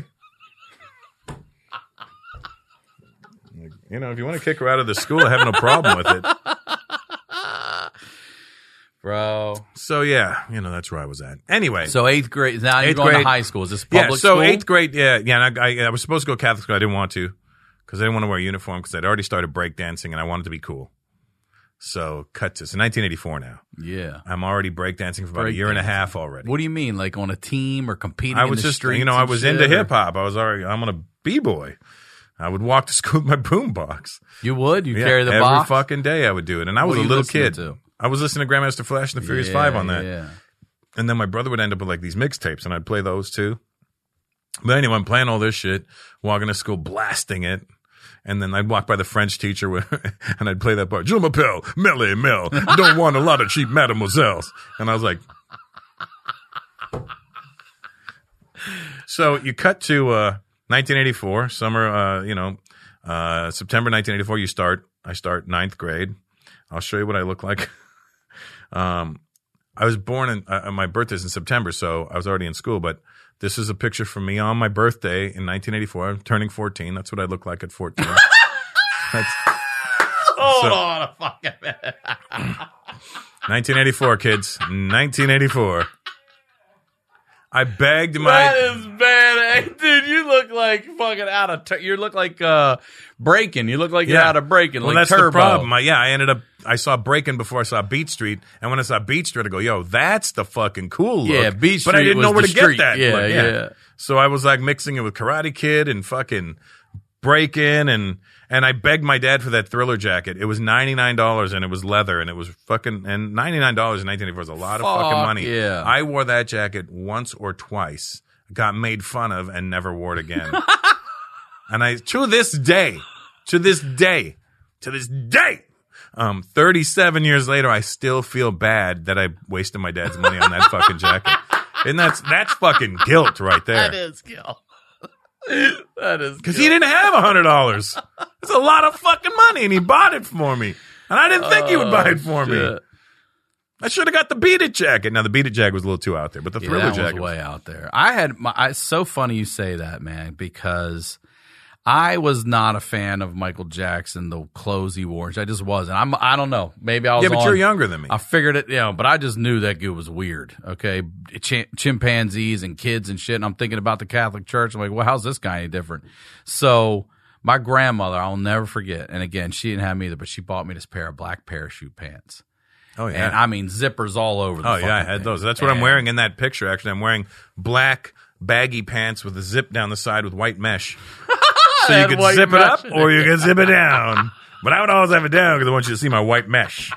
[SPEAKER 5] Like, you know, if you want to kick her out of the school, I have no problem with it.
[SPEAKER 3] Bro.
[SPEAKER 5] So yeah, you know, that's where I was at. Anyway.
[SPEAKER 3] So eighth grade, now you're
[SPEAKER 5] Eighth
[SPEAKER 3] going
[SPEAKER 5] grade.
[SPEAKER 3] to high school. Is this public
[SPEAKER 5] yeah, so
[SPEAKER 3] school?
[SPEAKER 5] eighth grade, yeah, yeah. And I, I, I was supposed to go Catholic school. I didn't want to because I didn't want to wear a uniform because I'd already started breakdancing and I wanted to be cool. So cut to, it's nineteen eighty-four now.
[SPEAKER 3] Yeah.
[SPEAKER 5] I'm already breakdancing for about
[SPEAKER 3] Break
[SPEAKER 5] a year and a
[SPEAKER 3] dancing.
[SPEAKER 5] half already.
[SPEAKER 3] What do you mean? Like on a team or competing
[SPEAKER 5] I
[SPEAKER 3] in
[SPEAKER 5] was
[SPEAKER 3] the
[SPEAKER 5] just,
[SPEAKER 3] streets
[SPEAKER 5] you know, I
[SPEAKER 3] and
[SPEAKER 5] was
[SPEAKER 3] shit,
[SPEAKER 5] into
[SPEAKER 3] or-
[SPEAKER 5] hip hop. I was already, I'm a b-boy. I would walk to school with my boombox.
[SPEAKER 3] You would? You
[SPEAKER 5] Yeah,
[SPEAKER 3] carry the
[SPEAKER 5] every
[SPEAKER 3] box?
[SPEAKER 5] fucking day I would do it. And I was
[SPEAKER 3] What
[SPEAKER 5] a
[SPEAKER 3] you
[SPEAKER 5] little
[SPEAKER 3] listening
[SPEAKER 5] kid.
[SPEAKER 3] to?
[SPEAKER 5] I was listening to Grandmaster Flash and the Furious
[SPEAKER 3] Yeah,
[SPEAKER 5] Five on that.
[SPEAKER 3] Yeah.
[SPEAKER 5] And then my brother would end up with like these mixtapes and I'd play those too. But anyway, I'm playing all this shit, walking to school, blasting it. And then I'd walk by the French teacher with, and I'd play that part. "Je m'appelle Melly Mel. Don't want a lot of cheap mademoiselles." And I was like, so you cut to, uh, nineteen eighty-four, summer, uh, you know, uh, September nineteen eighty-four, you start, I start ninth grade. I'll show you what I look like. um, I was born in, uh, my birthday's in September, so I was already in school, but this is a picture from me on my birthday in nineteen eighty-four. I'm turning fourteen. That's what I look like at fourteen. That's,
[SPEAKER 3] Hold
[SPEAKER 5] so,
[SPEAKER 3] on a fucking minute.
[SPEAKER 5] nineteen eighty-four, kids. nineteen eighty-four. I begged my...
[SPEAKER 3] That is bad. Hey, dude, you look like fucking out of... Tur- you look like uh, Breaking. You look like you're
[SPEAKER 5] Yeah.
[SPEAKER 3] out of Breaking.
[SPEAKER 5] Well,
[SPEAKER 3] like
[SPEAKER 5] that's
[SPEAKER 3] Turbo.
[SPEAKER 5] the problem. I, yeah, I ended up... I saw Breaking before I saw Beat Street, and when I saw Beat Street, I go, "Yo, that's the fucking cool look."
[SPEAKER 3] Yeah, Beat
[SPEAKER 5] But I
[SPEAKER 3] Street
[SPEAKER 5] didn't
[SPEAKER 3] was
[SPEAKER 5] know where
[SPEAKER 3] the
[SPEAKER 5] to
[SPEAKER 3] street.
[SPEAKER 5] get that.
[SPEAKER 3] Yeah,
[SPEAKER 5] look.
[SPEAKER 3] yeah.
[SPEAKER 5] So I was like mixing it with Karate Kid and fucking Breaking, and and I begged my dad for that Thriller jacket. It was ninety-nine dollars, and it was leather, and it was fucking... And ninety-nine dollars in nineteen eighty-four is a lot of
[SPEAKER 3] Fuck,
[SPEAKER 5] fucking money.
[SPEAKER 3] yeah.
[SPEAKER 5] I wore that jacket once or twice, got made fun of, and never wore it again. And I, to this day, to this day, to this day, um, thirty-seven years later, I still feel bad that I wasted my dad's money on that fucking jacket. And that's, that's fucking guilt right there.
[SPEAKER 3] That is guilt. That is
[SPEAKER 5] Cause he didn't have a hundred dollars. It's a lot of fucking money and he bought it for me. And I didn't think he would buy it for me.
[SPEAKER 3] Shit.
[SPEAKER 5] I should have got the Beat It jacket. Now the Beat It jacket was a little too out there, but the
[SPEAKER 3] Yeah,
[SPEAKER 5] Thriller
[SPEAKER 3] that
[SPEAKER 5] jacket
[SPEAKER 3] was way out there. I had my. I, it's so funny you say that, man, because I was not a fan of Michael Jackson, the clothes he wore. I just wasn't. I'm. I don't know. Maybe I was.
[SPEAKER 5] Yeah, but
[SPEAKER 3] on-
[SPEAKER 5] you're younger than me.
[SPEAKER 3] I figured it, you know, but I just knew that dude was weird. Okay, Ch- chimpanzees and kids and shit. And I'm thinking about the Catholic Church. I'm like, well, how's this guy any different? So My grandmother, I'll never forget, and again, she didn't have me either, but she bought me this pair of black parachute pants.
[SPEAKER 5] Oh, yeah.
[SPEAKER 3] And I mean, zippers all over the
[SPEAKER 5] Oh, yeah, I had
[SPEAKER 3] thing.
[SPEAKER 5] those. That's what
[SPEAKER 3] and,
[SPEAKER 5] I'm wearing in that picture, actually. I'm wearing black baggy pants with a zip down the side with white mesh. So you could zip it up or you could zip it down. But I would always have it down because I want you to see my white mesh.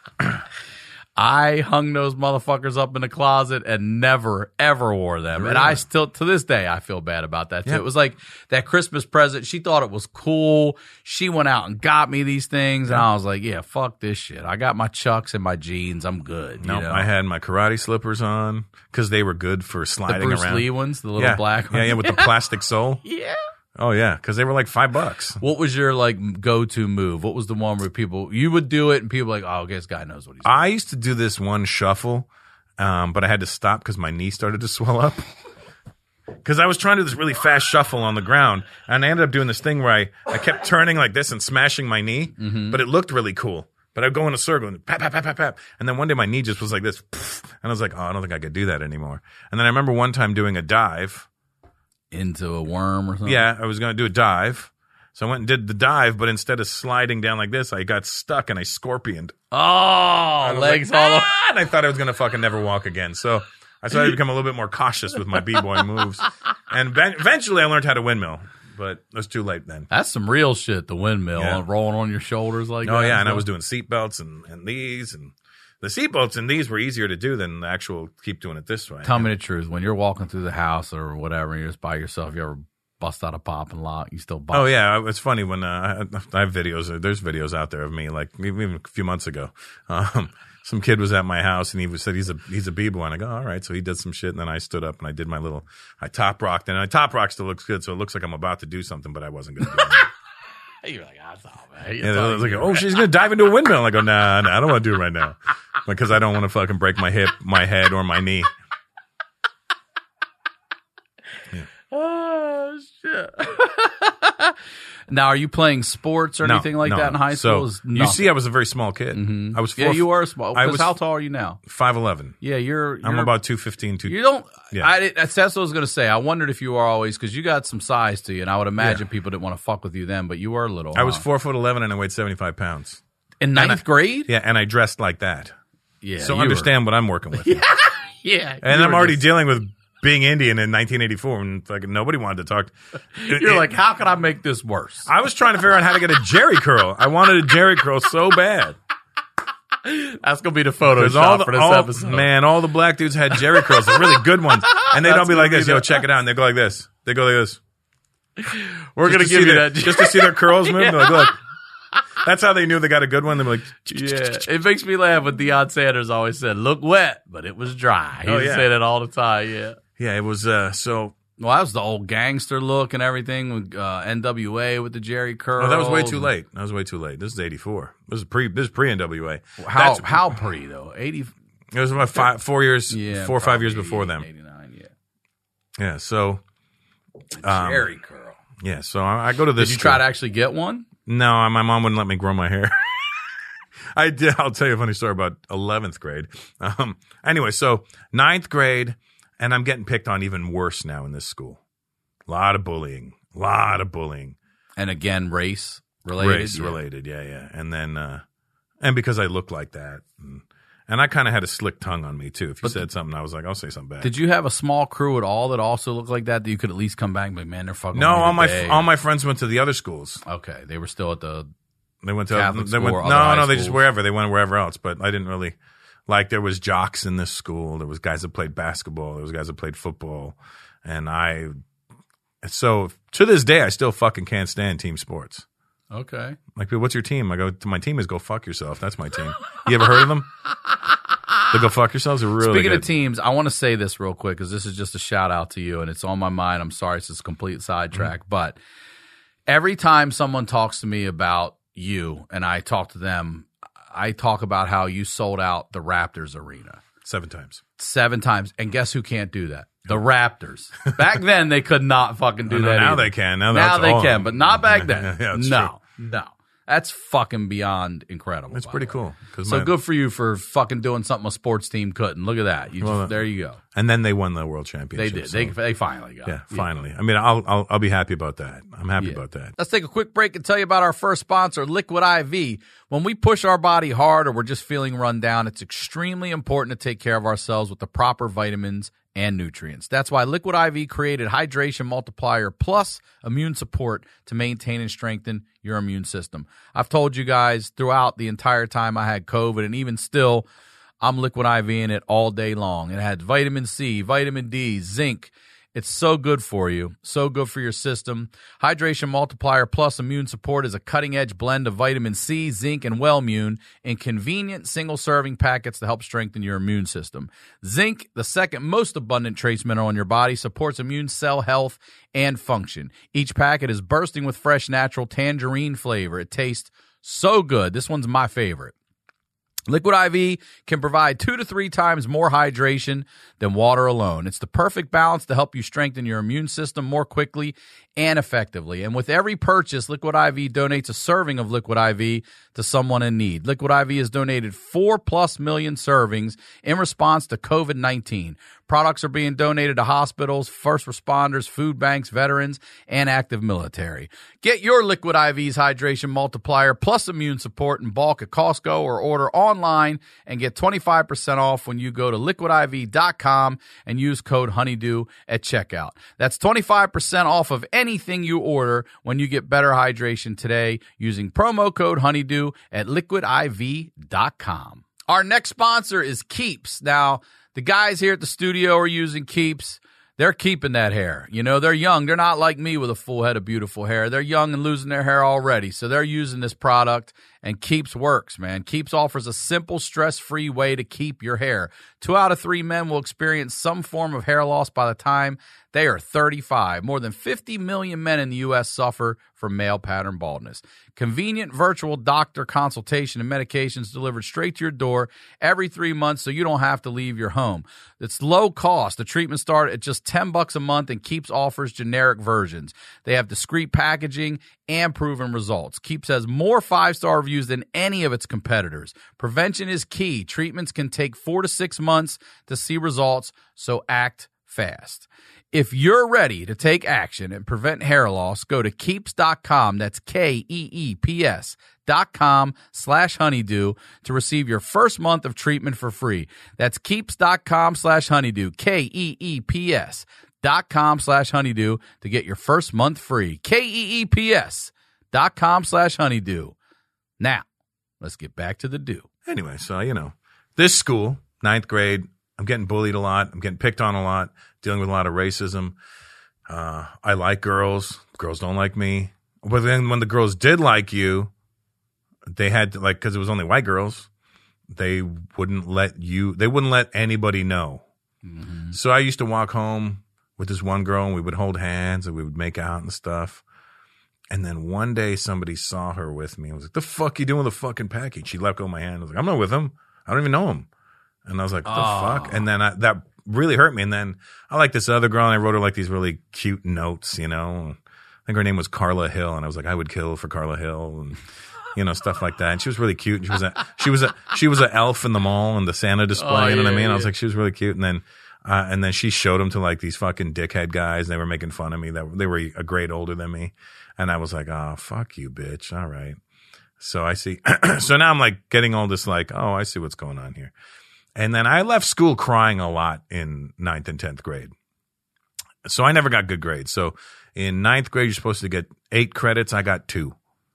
[SPEAKER 3] I hung those motherfuckers up in the closet and never, ever wore them.
[SPEAKER 5] Really?
[SPEAKER 3] And I still, to this day, I feel bad about that too.
[SPEAKER 5] Yep.
[SPEAKER 3] It was like that Christmas present. She thought it was cool. She went out and got me these things. And I was like, yeah, fuck this shit. I got my Chucks and my jeans. I'm good.
[SPEAKER 5] No,
[SPEAKER 3] you know?
[SPEAKER 5] I had my karate slippers on because they were good for
[SPEAKER 3] the
[SPEAKER 5] sliding
[SPEAKER 3] Bruce
[SPEAKER 5] around.
[SPEAKER 3] Lee ones, the little
[SPEAKER 5] yeah.
[SPEAKER 3] black
[SPEAKER 5] Yeah,
[SPEAKER 3] ones.
[SPEAKER 5] yeah, with the plastic sole.
[SPEAKER 3] Yeah.
[SPEAKER 5] Oh, yeah, because they were like five bucks.
[SPEAKER 3] What was your like go-to move? What was the one where people, you would do it and people were like, oh, this guy knows what he's doing.
[SPEAKER 5] I used to do this one shuffle, um, but I had to stop because my knee started to swell up. Because I was trying to do this really fast shuffle on the ground, and I ended up doing this thing where I, I kept turning like this and smashing my knee, mm-hmm. but it looked really cool. But I'd go in a circle and pap, pap, pap, pap, pap. And then one day my knee just was like this, and I was like, oh, I don't think I could do that anymore. And then I remember one time doing a dive.
[SPEAKER 3] Into a worm or something?
[SPEAKER 5] Yeah, I was going to do a dive. So I went and did the dive, but instead of sliding down like this, I got stuck and I scorpioned.
[SPEAKER 3] Oh, legs
[SPEAKER 5] like,
[SPEAKER 3] all over.
[SPEAKER 5] ah! And I thought I was going to fucking never walk again. So I started to become a little bit more cautious with my b-boy moves. And ben- eventually I learned how to windmill, but it was too late then.
[SPEAKER 3] That's some real shit, the windmill,
[SPEAKER 5] Yeah.
[SPEAKER 3] rolling on your shoulders like
[SPEAKER 5] Oh,
[SPEAKER 3] that.
[SPEAKER 5] yeah, and I
[SPEAKER 3] stuff.
[SPEAKER 5] was doing seatbelts and, and these. And the seatbelts and these were easier to do than the actual keep doing it this way.
[SPEAKER 3] Tell me the truth. When you're walking through the house or whatever, and you're just by yourself, you ever bust out a pop and lock? You still bust?
[SPEAKER 5] Oh, yeah. It's funny when uh, I have videos. There's videos out there of me, like even a few months ago. Um, some kid was at my house and he said he's a he's a b-boy. And I go, all right. So he did some shit. And then I stood up and I did my little, I top rocked. And my top rock still looks good. So it looks like I'm about to do something, but I wasn't going to do it.
[SPEAKER 3] You're like, I saw, man.
[SPEAKER 5] Yeah, they was like, oh, she's going to dive into a windmill. And I go, nah, nah, I don't want to do it right now. Because I don't want to fucking break my hip, my head, or my knee.
[SPEAKER 3] Oh, shit. Now, are you playing sports or
[SPEAKER 5] No,
[SPEAKER 3] anything like
[SPEAKER 5] no.
[SPEAKER 3] that in high school?
[SPEAKER 5] So
[SPEAKER 3] Is
[SPEAKER 5] you
[SPEAKER 3] nothing.
[SPEAKER 5] see, I was a very small kid.
[SPEAKER 3] Mhm.
[SPEAKER 5] I was four,
[SPEAKER 3] Yeah, you are small.
[SPEAKER 5] I
[SPEAKER 3] 'Cause
[SPEAKER 5] was
[SPEAKER 3] how tall are you now?
[SPEAKER 5] five eleven.
[SPEAKER 3] Yeah, you're. you're
[SPEAKER 5] I'm about two fifteen, two
[SPEAKER 3] You don't.
[SPEAKER 5] Yeah.
[SPEAKER 3] I, did- that's that's what I was gonna say. I wondered if you were always because you got some size to you, and I would imagine
[SPEAKER 5] Yeah.
[SPEAKER 3] people didn't want to fuck with you then, but you were little.
[SPEAKER 5] I was
[SPEAKER 3] huh?
[SPEAKER 5] four foot eleven and I weighed seventy-five pounds.
[SPEAKER 3] in ninth
[SPEAKER 5] I-
[SPEAKER 3] grade.
[SPEAKER 5] Yeah, and I dressed like that.
[SPEAKER 3] Yeah.
[SPEAKER 5] So
[SPEAKER 3] you
[SPEAKER 5] understand what I'm working with.
[SPEAKER 3] Were, yeah.
[SPEAKER 5] And
[SPEAKER 3] you
[SPEAKER 5] I'm
[SPEAKER 3] were
[SPEAKER 5] already
[SPEAKER 3] just-
[SPEAKER 5] dealing with being Indian in nineteen eighty-four when fucking nobody wanted to talk.
[SPEAKER 3] You're like, how can I make this worse?
[SPEAKER 5] I was trying to figure out how to get a Jerry curl. I wanted a Jerry curl so bad.
[SPEAKER 3] That's gonna be the photo
[SPEAKER 5] Because
[SPEAKER 3] shot
[SPEAKER 5] all the,
[SPEAKER 3] for this
[SPEAKER 5] all-
[SPEAKER 3] episode.
[SPEAKER 5] man, all the black dudes had Jerry curls, the really good ones. And they'd all
[SPEAKER 3] That's
[SPEAKER 5] be like
[SPEAKER 3] gonna
[SPEAKER 5] this,
[SPEAKER 3] be
[SPEAKER 5] yo,
[SPEAKER 3] the-
[SPEAKER 5] check it out. And they go like this. They go like this.
[SPEAKER 3] We're
[SPEAKER 5] Just
[SPEAKER 3] gonna
[SPEAKER 5] to
[SPEAKER 3] give
[SPEAKER 5] see
[SPEAKER 3] you
[SPEAKER 5] their-
[SPEAKER 3] that.
[SPEAKER 5] just to see their curls move.
[SPEAKER 3] Yeah.
[SPEAKER 5] They're like, look. That's how they knew they got a good one. They're like,
[SPEAKER 3] Yeah, it makes me laugh when Deion Sanders always said, "Look wet, but it was dry." He
[SPEAKER 5] Oh,
[SPEAKER 3] would
[SPEAKER 5] yeah.
[SPEAKER 3] say that all the time. Yeah.
[SPEAKER 5] yeah, it was, uh, so,
[SPEAKER 3] Well, that was the old gangster look and everything with uh, N W A with the Jerry curls.
[SPEAKER 5] oh, that was way too late. That was way too late. This is eighty-four. This is pre, this is pre N W A.
[SPEAKER 3] How
[SPEAKER 5] That's-
[SPEAKER 3] how pre though? Eighty.
[SPEAKER 5] It was about five, four years,
[SPEAKER 3] Yeah,
[SPEAKER 5] four or five years
[SPEAKER 3] probably
[SPEAKER 5] before them.
[SPEAKER 3] Eighty-nine. Yeah.
[SPEAKER 5] Yeah, so, um,
[SPEAKER 3] Jerry curl.
[SPEAKER 5] yeah, so I, I go to this.
[SPEAKER 3] Did you
[SPEAKER 5] school.
[SPEAKER 3] try to actually get one?
[SPEAKER 5] No, my mom wouldn't let me grow my hair. I did. I'll tell you a funny story about eleventh grade. Um, anyway, so ninth grade, and I'm getting picked on even worse now in this school. A lot of bullying. A lot of bullying.
[SPEAKER 3] And again, race related.
[SPEAKER 5] Race
[SPEAKER 3] Yeah.
[SPEAKER 5] related, yeah, yeah. And then, uh, and because I look like that. And, and I kind of had a slick tongue on me, too. If you
[SPEAKER 3] But
[SPEAKER 5] said something, I was like, I'll say something back.
[SPEAKER 3] Did you have a small crew at all that also looked like that that you could at least come back and be like, man, they're fucking
[SPEAKER 5] no,
[SPEAKER 3] with me
[SPEAKER 5] all my
[SPEAKER 3] today?
[SPEAKER 5] all my friends went to the other schools.
[SPEAKER 3] Okay, they were still at the.
[SPEAKER 5] They went to
[SPEAKER 3] Catholic
[SPEAKER 5] they
[SPEAKER 3] school
[SPEAKER 5] went,
[SPEAKER 3] or
[SPEAKER 5] no,
[SPEAKER 3] other high
[SPEAKER 5] no, they just
[SPEAKER 3] schools?
[SPEAKER 5] wherever they went wherever else. But I didn't really like. There was jocks in this school. There was guys that played basketball. There was guys that played football, and I. So to this day, I still fucking can't stand team sports.
[SPEAKER 3] Okay.
[SPEAKER 5] Like, what's your team? I go, my team is Go Fuck Yourself. That's my team. You ever heard of them? The Go Fuck Yourselves are really
[SPEAKER 3] Speaking
[SPEAKER 5] good.
[SPEAKER 3] of teams, I want to say this real quick because this is just a shout out to you, and it's on my mind. I'm sorry, it's a complete sidetrack,
[SPEAKER 5] Mm-hmm.
[SPEAKER 3] but every time someone talks to me about you and I talk to them, I talk about how you sold out the Raptors arena
[SPEAKER 5] Seven times.
[SPEAKER 3] seven times, and guess who can't do that? The Raptors. Back then, they could not fucking do
[SPEAKER 5] Oh, no,
[SPEAKER 3] that.
[SPEAKER 5] now
[SPEAKER 3] either.
[SPEAKER 5] they can. Now,
[SPEAKER 3] Now
[SPEAKER 5] that's
[SPEAKER 3] they
[SPEAKER 5] all-
[SPEAKER 3] can, but not back then.
[SPEAKER 5] Yeah, it's
[SPEAKER 3] no, no. That's fucking beyond incredible.
[SPEAKER 5] It's pretty cool.
[SPEAKER 3] So
[SPEAKER 5] my,
[SPEAKER 3] good for you for fucking doing something a sports team couldn't. Look at that. You
[SPEAKER 5] well,
[SPEAKER 3] just, there you go.
[SPEAKER 5] And then they won the world
[SPEAKER 3] They
[SPEAKER 5] championship.
[SPEAKER 3] did.
[SPEAKER 5] So,
[SPEAKER 3] They they finally got
[SPEAKER 5] yeah,
[SPEAKER 3] it.
[SPEAKER 5] finally. I mean, I'll, I'll I'll be happy about that. I'm happy
[SPEAKER 3] Yeah.
[SPEAKER 5] about that.
[SPEAKER 3] Let's take a quick break and tell you about our first sponsor, Liquid I V. When we push our body hard or we're just feeling run down, it's extremely important to take care of ourselves with the proper vitamins and nutrients. That's why Liquid I V created Hydration Multiplier Plus immune support to maintain and strengthen your immune system. I've told you guys throughout the entire time I had COVID, and even still, I'm Liquid I V in it all day long. It has vitamin C, vitamin D, zinc. It's so good for you, so good for your system. Hydration Multiplier Plus Immune Support is a cutting-edge blend of vitamin C, zinc, and Wellmune in convenient single-serving packets to help strengthen your immune system. Zinc, the second most abundant trace mineral in your body, supports immune cell health and function. Each packet is bursting with fresh, natural tangerine flavor. It tastes so good. This one's my favorite. Liquid I V can provide two to three times more hydration than water alone. It's the perfect balance to help you strengthen your immune system more quickly and effectively. And with every purchase, Liquid I V donates a serving of Liquid I V to someone in need. Liquid I V has donated four plus million servings in response to COVID nineteen. Products are being donated to hospitals, first responders, food banks, veterans, and active military. Get your Liquid I V's Hydration Multiplier plus immune support in bulk at Costco or order online and get twenty-five percent off when you go to liquid I V dot com and use code Honeydew at checkout. That's twenty-five percent off of anything you order when you get better hydration today using promo code Honeydew at liquid I V dot com. Our next sponsor is Keeps. Now, the guys here at the studio are using Keeps. They're keeping that hair. You know, they're young. They're not like me with a full head of beautiful hair. They're young and losing their hair already. So they're using this product, and Keeps works, man. Keeps offers a simple, stress-free way to keep your hair. Two out of three men will experience some form of hair loss by the time they are thirty-five. More than fifty million men in the U S suffer from male pattern baldness. Convenient virtual doctor consultation and medications delivered straight to your door every three months so you don't have to leave your home. It's low cost. The treatment starts at just ten bucks a month, and Keeps offers generic versions. They have discreet packaging and proven results. Keeps has more five-star reviews than any of its competitors. Prevention is key. Treatments can take four to six months to see results, so act fast. If you're ready to take action and prevent hair loss, go to keeps dot com. That's K E E P S dot com slash honeydew to receive your first month of treatment for free. That's keeps dot com slash honeydew. K E E P S dot com slash honeydew to get your first month free. K E E P S dot com slash honeydew. Now, let's get back to the do.
[SPEAKER 5] Anyway, so, you know, this school, ninth grade, I'm getting bullied a lot. I'm getting picked on a lot, dealing with a lot of racism. Uh, I like girls. Girls don't like me. But then when the girls did like you, they had to, like, because it was only white girls, they wouldn't let you, they wouldn't let anybody know. Mm-hmm. So I used to walk home with this one girl, and we would hold hands and we would make out and stuff. And then one day somebody saw her with me and was like, the fuck you doing with the fucking package? She let go of my hand. I was like, I'm not with him. I don't even know him. And I was like, what the
[SPEAKER 3] oh.
[SPEAKER 5] fuck? And then I, that really hurt me. And then I like this other girl, and I wrote her like these really cute notes, you know. I think her name was Carla Hill, and I was like, I would kill for Carla Hill, and you know, stuff like that. And she was really cute. She was a she was a she was an elf in the mall and the Santa display.
[SPEAKER 3] Oh,
[SPEAKER 5] you know
[SPEAKER 3] yeah,
[SPEAKER 5] what I mean?
[SPEAKER 3] yeah.
[SPEAKER 5] I was like, she was really cute. And then uh, and then she showed them to like these fucking dickhead guys, and they were making fun of me. That they were a grade older than me, and I was like, oh fuck you, bitch. All right. So I see. So now I'm like getting all this like, oh, I see what's going on here. And then I left school crying a lot in ninth and tenth grade. So I never got good grades. So in ninth grade, you're supposed to get eight credits. I got two.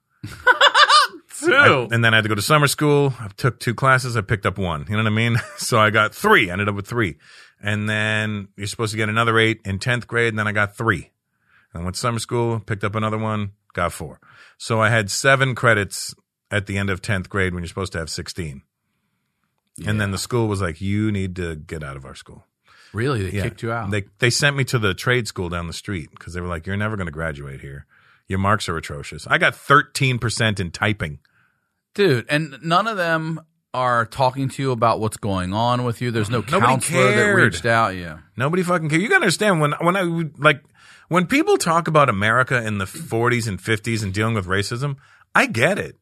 [SPEAKER 3] Two.
[SPEAKER 5] I, and then I had to go to summer school. I took two classes. I picked up one. You know what I mean? So I got three. I ended up with three. And then you're supposed to get another eight in tenth grade. And then I got three. And I went to summer school, picked up another one, got four. So I had seven credits at the end of tenth grade when you're supposed to have sixteen. Yeah. And then the school was like, you need to get out of our school.
[SPEAKER 3] Really? They
[SPEAKER 5] yeah.
[SPEAKER 3] kicked you out?
[SPEAKER 5] They they sent me to the trade school down the street because they were like, you're never going to graduate here. Your marks are atrocious. I got thirteen percent in typing.
[SPEAKER 3] Dude, and none of them are talking to you about what's going on with you. There's no
[SPEAKER 5] Nobody
[SPEAKER 3] counselor that
[SPEAKER 5] cared.
[SPEAKER 3] reached out. Yeah.
[SPEAKER 5] Nobody fucking cares. You got to understand when when I like when people talk about America in the forties and fifties and dealing with racism, I get it.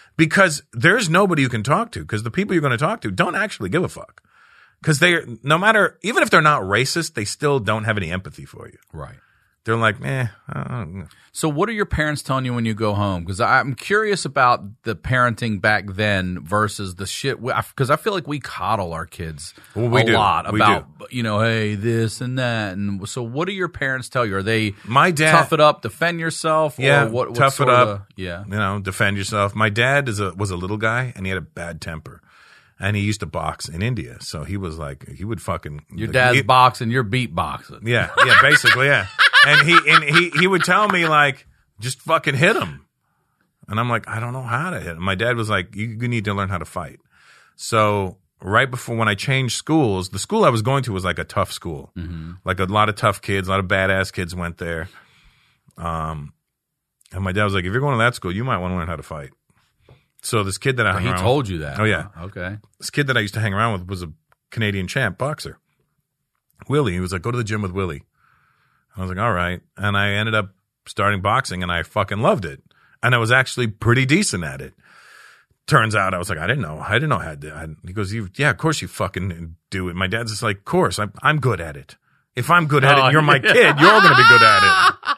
[SPEAKER 5] because there's nobody you can talk to because the people you're going to talk to don't actually give a fuck. Because they, no matter, even if they're not racist, they still don't have any empathy for you.
[SPEAKER 3] Right.
[SPEAKER 5] They're like, eh. I don't know.
[SPEAKER 3] So what are your parents telling you when you go home? Because I'm curious about the parenting back then versus the shit. Because I feel like we coddle our kids
[SPEAKER 5] well, we
[SPEAKER 3] a
[SPEAKER 5] do.
[SPEAKER 3] lot
[SPEAKER 5] we
[SPEAKER 3] about,
[SPEAKER 5] do.
[SPEAKER 3] you know, hey, this and that. And so what do your parents tell you? Are they
[SPEAKER 5] My dad,
[SPEAKER 3] tough it up, defend yourself?
[SPEAKER 5] Yeah,
[SPEAKER 3] or what, what
[SPEAKER 5] tough it
[SPEAKER 3] sorta,
[SPEAKER 5] up.
[SPEAKER 3] Yeah.
[SPEAKER 5] You know, defend yourself. My dad is a was a little guy, and he had a bad temper. And he used to box in India. So he was like, he would fucking.
[SPEAKER 3] Your dad's
[SPEAKER 5] he,
[SPEAKER 3] boxing, you're beatboxing.
[SPEAKER 5] Yeah, yeah, basically, yeah. And he and he he would tell me like, just fucking hit him. And I'm like, I don't know how to hit him. My dad was like, you, you need to learn how to fight. So right before when I changed schools, the school I was going to was like a tough school. Mm-hmm. Like a lot of tough kids, a lot of badass kids went there. Um, and my dad was like, if you're going to that school, you might want to learn how to fight. So this kid that I hung
[SPEAKER 3] He
[SPEAKER 5] around
[SPEAKER 3] told
[SPEAKER 5] with,
[SPEAKER 3] you that.
[SPEAKER 5] Oh, yeah.
[SPEAKER 3] Huh? Okay.
[SPEAKER 5] This kid that I used to hang around with was a Canadian champ boxer. Willie. He was like, go to the gym with Willie. I was like, all right. And I ended up starting boxing and I fucking loved it. And I was actually pretty decent at it. Turns out I was like, I didn't know. I didn't know how to do it. He goes, you, yeah, of course you fucking do it. My dad's just like, of course, I'm, I'm good at it. If I'm good at
[SPEAKER 3] Oh,
[SPEAKER 5] it, you're my
[SPEAKER 3] yeah.
[SPEAKER 5] kid. You're going to be good at it.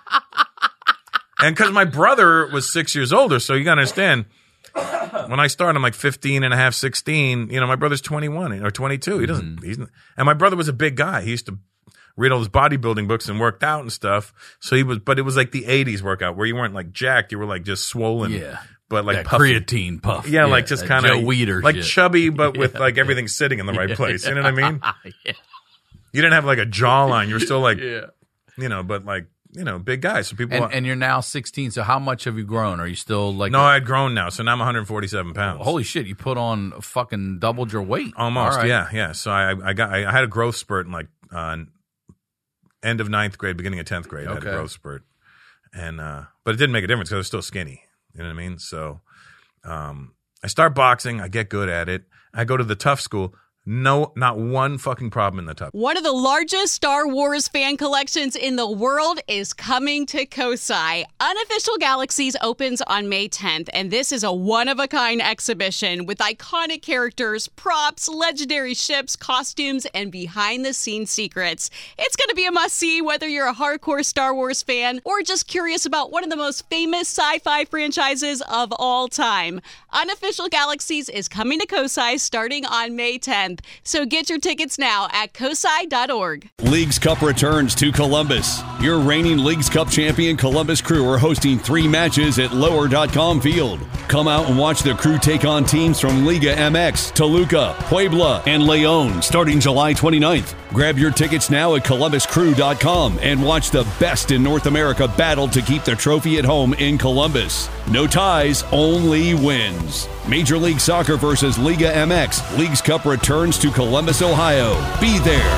[SPEAKER 5] And because my brother was six years older, so you got to understand, when I started, I'm like fifteen and a half, sixteen. You know, my brother's twenty-one or twenty-two. He doesn't, mm-hmm. he's, and my brother was a big guy. He used to read all his bodybuilding books and worked out and stuff. So he was, but it was like the eighties workout where you weren't like jacked. You were like just swollen.
[SPEAKER 3] Yeah.
[SPEAKER 5] But like
[SPEAKER 3] that
[SPEAKER 5] puffy.
[SPEAKER 3] creatine puff.
[SPEAKER 5] Yeah, like just kind of
[SPEAKER 3] Joe Weider
[SPEAKER 5] like
[SPEAKER 3] shit.
[SPEAKER 5] chubby, but with
[SPEAKER 3] Yeah,
[SPEAKER 5] like
[SPEAKER 3] yeah.
[SPEAKER 5] everything sitting in the right
[SPEAKER 3] Yeah,
[SPEAKER 5] place.
[SPEAKER 3] yeah.
[SPEAKER 5] You know what I mean?
[SPEAKER 3] Yeah.
[SPEAKER 5] You didn't have like a jawline. You were still like,
[SPEAKER 3] Yeah.
[SPEAKER 5] you know, but like, you know, big guy. So people,
[SPEAKER 3] And, and you're now sixteen. So how much have you grown? Are you still like?
[SPEAKER 5] no, I'd grown now. So now I'm one hundred forty-seven pounds.
[SPEAKER 3] Holy shit! You put on fucking doubled your weight.
[SPEAKER 5] Almost,
[SPEAKER 3] All right.
[SPEAKER 5] yeah, yeah. So I, I got, I had a growth spurt in like uh, end of ninth grade, beginning of tenth grade. I had
[SPEAKER 3] Okay.
[SPEAKER 5] a growth spurt, and uh, but it didn't make a difference because I was still skinny. You know what I mean? So um, I start boxing. I get good at it. I go to the tough school. No, not one fucking problem in the tough.
[SPEAKER 1] One of the largest Star Wars fan collections in the world is coming to Kosai. Unofficial Galaxies opens on May tenth, and this is a one-of-a-kind exhibition with iconic characters, props, legendary ships, costumes, and behind-the-scenes secrets. It's going to be a must-see whether you're a hardcore Star Wars fan or just curious about one of the most famous sci-fi franchises of all time. Unofficial Galaxies is coming to Kosai starting on May tenth. So get your tickets now at kosai dot org.
[SPEAKER 2] Leagues Cup returns to Columbus. Your reigning Leagues Cup champion Columbus Crew are hosting three matches at lower dot com field. Come out and watch the Crew take on teams from Liga M X, Toluca, Puebla, and Leon starting July twenty-ninth. Grab your tickets now at columbus crew dot com and watch the best in North America battle to keep the trophy at home in Columbus. No ties, only wins. Major League Soccer versus Liga M X. Leagues Cup returns to Columbus, Ohio. Be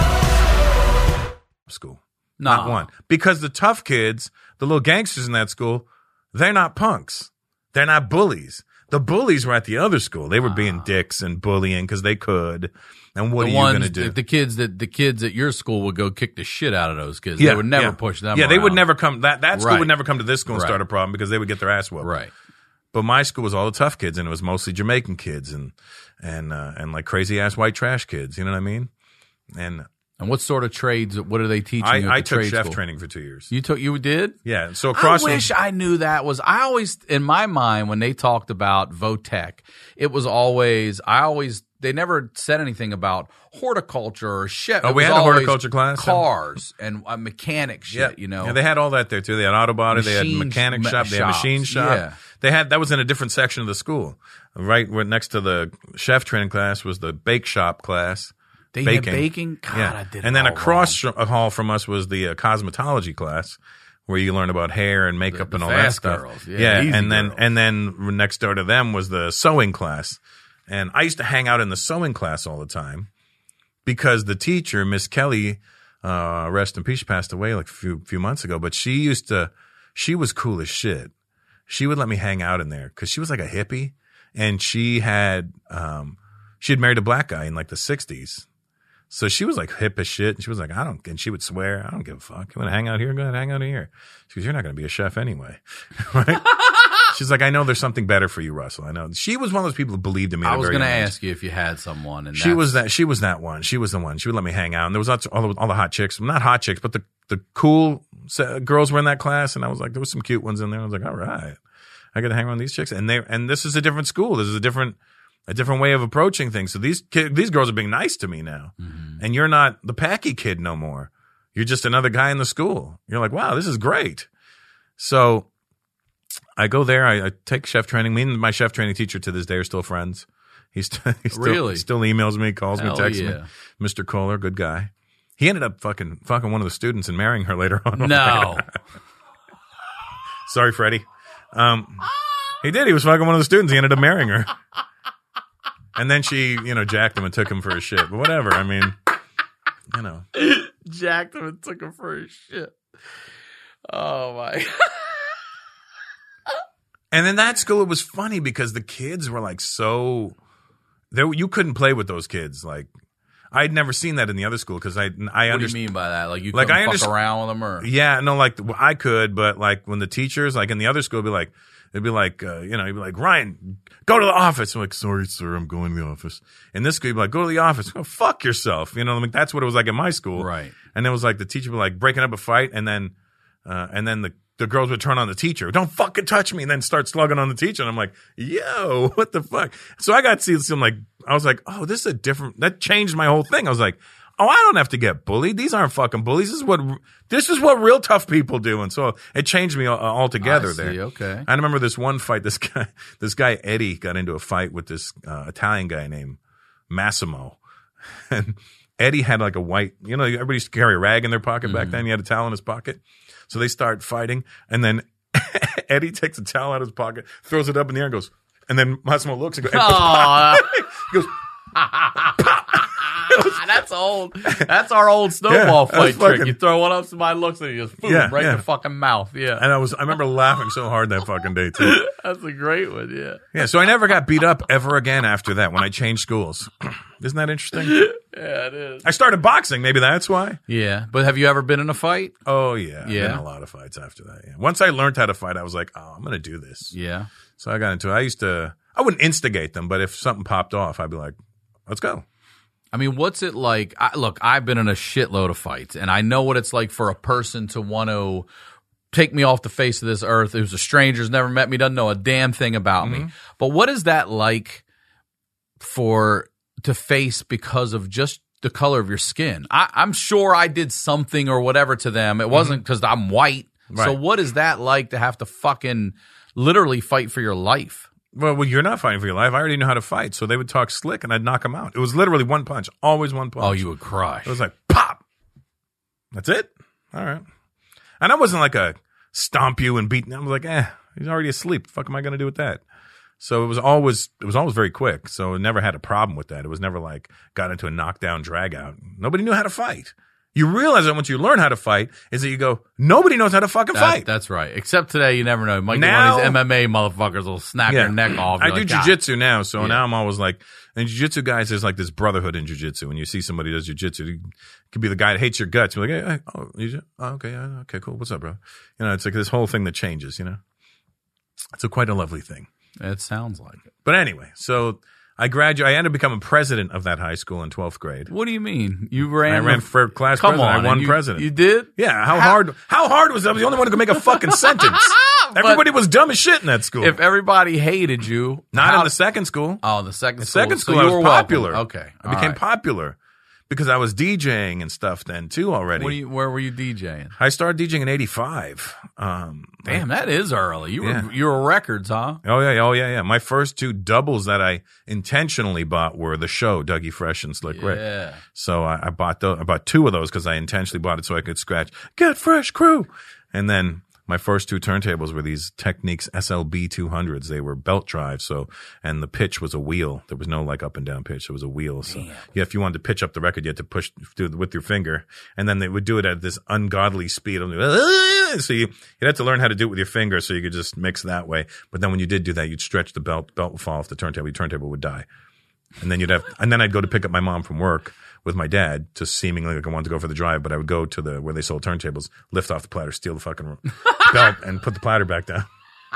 [SPEAKER 2] there.
[SPEAKER 5] School.
[SPEAKER 3] No.
[SPEAKER 5] Not one. Because the tough kids, the little gangsters in that school, they're not punks. They're not bullies. The bullies were at the other school. They were being dicks and bullying because they could. And what
[SPEAKER 3] the
[SPEAKER 5] are you
[SPEAKER 3] ones,
[SPEAKER 5] going to do?
[SPEAKER 3] The kids that the kids at your school would go kick the shit out of those kids.
[SPEAKER 5] Yeah,
[SPEAKER 3] they would never
[SPEAKER 5] yeah.
[SPEAKER 3] push them.
[SPEAKER 5] Yeah, they would
[SPEAKER 3] around.
[SPEAKER 5] never come. That that school
[SPEAKER 3] Right.
[SPEAKER 5] would never come to this school and
[SPEAKER 3] Right.
[SPEAKER 5] start a problem because they would get their ass whooped.
[SPEAKER 3] Right.
[SPEAKER 5] But my school was all the tough kids, and it was mostly Jamaican kids and and uh, and like crazy ass white trash kids. You know what I mean? And
[SPEAKER 3] And what sort of trades? What are they teaching you? At
[SPEAKER 5] I, I
[SPEAKER 3] the
[SPEAKER 5] took
[SPEAKER 3] trade
[SPEAKER 5] chef
[SPEAKER 3] school?
[SPEAKER 5] training for two years.
[SPEAKER 3] You took. You did.
[SPEAKER 5] Yeah. So across.
[SPEAKER 3] I wish
[SPEAKER 5] from,
[SPEAKER 3] I knew that was. I always, in my mind, when they talked about Votech, it was always. I always. They never said anything about horticulture or chef.
[SPEAKER 5] Oh,
[SPEAKER 3] It
[SPEAKER 5] we
[SPEAKER 3] was
[SPEAKER 5] had a
[SPEAKER 3] always
[SPEAKER 5] horticulture class.
[SPEAKER 3] cars and uh, mechanic shit.
[SPEAKER 5] yeah,
[SPEAKER 3] You know.
[SPEAKER 5] Yeah, they had all that there too. They had auto body. They had
[SPEAKER 3] Machine
[SPEAKER 5] mechanic
[SPEAKER 3] sh-
[SPEAKER 5] shop. They had
[SPEAKER 3] shops,
[SPEAKER 5] machine shop.
[SPEAKER 3] yeah.
[SPEAKER 5] They had that was in a different section of the school. Right where next to the chef training class was the bake shop class.
[SPEAKER 3] They
[SPEAKER 5] baking.
[SPEAKER 3] had baking. God,
[SPEAKER 5] yeah.
[SPEAKER 3] I did. It
[SPEAKER 5] and then
[SPEAKER 3] all
[SPEAKER 5] across
[SPEAKER 3] wrong.
[SPEAKER 5] a hall from us was the uh, cosmetology class, where you learn about hair and makeup
[SPEAKER 3] The-
[SPEAKER 5] and
[SPEAKER 3] the
[SPEAKER 5] all that
[SPEAKER 3] fast
[SPEAKER 5] stuff.
[SPEAKER 3] girls. Yeah, easy
[SPEAKER 5] and then
[SPEAKER 3] girls.
[SPEAKER 5] and then next door to them was the sewing class, and I used to hang out in the sewing class all the time because the teacher, Miss Kelly, uh, rest in peace, she passed away like a few few months ago. But she used to, she was cool as shit. She would let me hang out in there because she was like a hippie, and she had um, she had married a black guy in like the sixties. So she was like hip as shit. And she was like, I don't, and she would swear, I don't give a fuck. You want to hang out here? Go ahead, hang out here. She goes, you're not going to be a chef anyway. Right? She's like, I know there's something better for you, Russell. I know. She was one of those people who believed in me.
[SPEAKER 3] I was going to ask you if you had someone. And
[SPEAKER 5] she was that. She was that one. She was the one. She would let me hang out. And there was all the, all the hot chicks, not hot chicks, but the the cool girls were in that class. And I was like, there was some cute ones in there. I was like, all right, I got to hang around these chicks. And they and this is a different school. This is a different a different way of approaching things. So these kid, these girls are being nice to me now. Mm-hmm. And you're not the Packy kid no more. You're just another guy in the school. You're like, wow, this is great. So I go there. I, I take chef training. Me and my chef training teacher to this day are still friends. He's, he still,
[SPEAKER 3] really?
[SPEAKER 5] still emails me, calls
[SPEAKER 3] Hell
[SPEAKER 5] me, texts
[SPEAKER 3] yeah.
[SPEAKER 5] me. Mister Kohler, good guy. He ended up fucking fucking one of the students and marrying her later on.
[SPEAKER 3] No.
[SPEAKER 5] Sorry, Freddie. Um, he did. He was fucking one of the students. He ended up marrying her. And then she, you know, jacked him and took him for his shit. But whatever. I mean, you know.
[SPEAKER 3] Jacked him and took him for his shit. Oh, my.
[SPEAKER 5] And in that school, it was funny because the kids were like so, there you couldn't play with those kids. Like, I'd never seen that in the other school because I, I
[SPEAKER 3] What do you mean by that? Like, you
[SPEAKER 5] like,
[SPEAKER 3] couldn't
[SPEAKER 5] I
[SPEAKER 3] fuck
[SPEAKER 5] underst-
[SPEAKER 3] around with them? Or?
[SPEAKER 5] Yeah, no, like, I could, but like when the teachers, like in the other school, would be like, it'd be like, uh, you know, he'd be like, Ryan, go to the office. I'm like, sorry, sir, I'm going to the office. And this school, he'd be like, go to the office. Go fuck yourself. You know, I mean, that's what it was like in my school.
[SPEAKER 3] Right.
[SPEAKER 5] And it was like the teacher would be like breaking up a fight, and then, uh, and then the, the girls would turn on the teacher. Don't fucking touch me, and then start slugging on the teacher. And I'm like, yo, what the fuck? So I got to see some like, I was like, oh, this is a different, that changed my whole thing. I was like, oh, I don't have to get bullied. These aren't fucking bullies. This is what, this is what real tough people do. And so it changed me altogether
[SPEAKER 3] I see,
[SPEAKER 5] there.
[SPEAKER 3] okay.
[SPEAKER 5] I remember this one fight, this guy, this guy, Eddie, got into a fight with this uh, Italian guy named Massimo. And Eddie had like a white, you know, everybody used to carry a rag in their pocket back mm-hmm. then. He had a towel in his pocket. So they start fighting, and then Eddie takes a towel out of his pocket, throws it up in the air, and goes, and then Massimo looks and goes, he goes,
[SPEAKER 3] that's old. That's our old snowball
[SPEAKER 5] yeah,
[SPEAKER 3] fight
[SPEAKER 5] fucking,
[SPEAKER 3] trick. You throw one up, somebody looks at you, just boom,
[SPEAKER 5] yeah,
[SPEAKER 3] right
[SPEAKER 5] yeah.
[SPEAKER 3] in the fucking mouth. Yeah.
[SPEAKER 5] And I was, I remember laughing so hard that fucking day too.
[SPEAKER 3] That's a great one. Yeah.
[SPEAKER 5] Yeah. So I never got beat up ever again after that when I changed schools. Isn't that interesting?
[SPEAKER 3] Yeah, it is.
[SPEAKER 5] I started boxing. Maybe that's why.
[SPEAKER 3] Yeah. But have you ever been in a fight?
[SPEAKER 5] Oh yeah.
[SPEAKER 3] Yeah.
[SPEAKER 5] I've been in a lot of fights after that. Yeah. Once I learned how to fight, I was like, oh, I'm going to do this.
[SPEAKER 3] Yeah.
[SPEAKER 5] So I got into it. I used to, I wouldn't instigate them, but if something popped off, I'd be like, let's go.
[SPEAKER 3] I mean, what's it like? I, look, I've been in a shitload of fights, and I know what it's like for a person to want to take me off the face of this earth. Who's a stranger, has never met me, doesn't know a damn thing about mm-hmm. me. But what is that like for to face because of just the color of your skin? I, I'm sure I did something or whatever to them. It wasn't because I'm white.
[SPEAKER 5] Right.
[SPEAKER 3] So what is that like to have to fucking literally fight for your life?
[SPEAKER 5] Well, well, you're not fighting for your life. I already knew how to fight. So they would talk slick, and I'd knock them out. It was literally one punch, always one punch.
[SPEAKER 3] Oh, you would crush.
[SPEAKER 5] It was like, pop. That's it? All right. And I wasn't like a stomp you and beat. I was like, eh, he's already asleep. The fuck am I going to do with that? So it was always it was always very quick. So I never had a problem with that. It was never like got into a knockdown, drag out. Nobody knew how to fight. You realize that once you learn how to fight is that you go, nobody knows how to fucking
[SPEAKER 3] that,
[SPEAKER 5] fight.
[SPEAKER 3] That's right. Except today, you never know. You might
[SPEAKER 5] now,
[SPEAKER 3] get one of these M M A motherfuckers will snap
[SPEAKER 5] yeah,
[SPEAKER 3] your neck off.
[SPEAKER 5] I
[SPEAKER 3] You're
[SPEAKER 5] do
[SPEAKER 3] like,
[SPEAKER 5] jiu-jitsu now, so
[SPEAKER 3] yeah.
[SPEAKER 5] now I'm always like, in jiu-jitsu guys, there's like this brotherhood in jiu-jitsu. When you see somebody who does jiu-jitsu, you could be the guy that hates your guts. You're like, hey, hey, oh, you, oh, okay, yeah, okay, cool. What's up, bro? You know, it's like this whole thing that changes, you know? It's a quite a lovely thing.
[SPEAKER 3] It sounds like it.
[SPEAKER 5] But anyway, so I graduated. I ended up becoming president of that high school in twelfth grade.
[SPEAKER 3] What do you mean? You ran?
[SPEAKER 5] I ran
[SPEAKER 3] the,
[SPEAKER 5] for class
[SPEAKER 3] come
[SPEAKER 5] president.
[SPEAKER 3] on,
[SPEAKER 5] I won
[SPEAKER 3] you,
[SPEAKER 5] president.
[SPEAKER 3] You did?
[SPEAKER 5] Yeah. How, how hard? How hard was that? I was the only one who could make a fucking sentence. Everybody was dumb as shit in that school.
[SPEAKER 3] If everybody hated you,
[SPEAKER 5] not
[SPEAKER 3] how,
[SPEAKER 5] in the second school.
[SPEAKER 3] Oh, the second
[SPEAKER 5] the
[SPEAKER 3] school.
[SPEAKER 5] second school,
[SPEAKER 3] so
[SPEAKER 5] I
[SPEAKER 3] you
[SPEAKER 5] was
[SPEAKER 3] were
[SPEAKER 5] popular.
[SPEAKER 3] Welcome. Okay,
[SPEAKER 5] I became
[SPEAKER 3] right.
[SPEAKER 5] popular because I was DJing and stuff then too already.
[SPEAKER 3] What do you, where were you DJing?
[SPEAKER 5] I started DJing in eighty-five. Um,
[SPEAKER 3] Damn,
[SPEAKER 5] I,
[SPEAKER 3] that is early. You were
[SPEAKER 5] yeah.
[SPEAKER 3] you were records, huh?
[SPEAKER 5] Oh yeah, oh yeah, yeah. My first two doubles that I intentionally bought were the show Dougie Fresh and Slick Rick.
[SPEAKER 3] Yeah.
[SPEAKER 5] So I, I bought those. I bought two of those because I intentionally bought it so I could scratch Get Fresh Crew, and then my first two turntables were these Technics S L B two hundreds. They were belt drive. So, and the pitch was a wheel. There was no like up and down pitch. It was a wheel. So Damn. yeah, if you wanted to pitch up the record, you had to push do it with your finger. And then they would do it at this ungodly speed. So you, you'd have to learn how to do it with your finger so you could just mix that way. But then when you did do that, you'd stretch the belt, belt would fall off the turntable. Your turntable would die. And then you'd have, and then I'd go to pick up my mom from work with my dad, just seemingly like I wanted to go for the drive, but I would go to the where they sold turntables, lift off the platter, steal the fucking belt, and put the platter back down.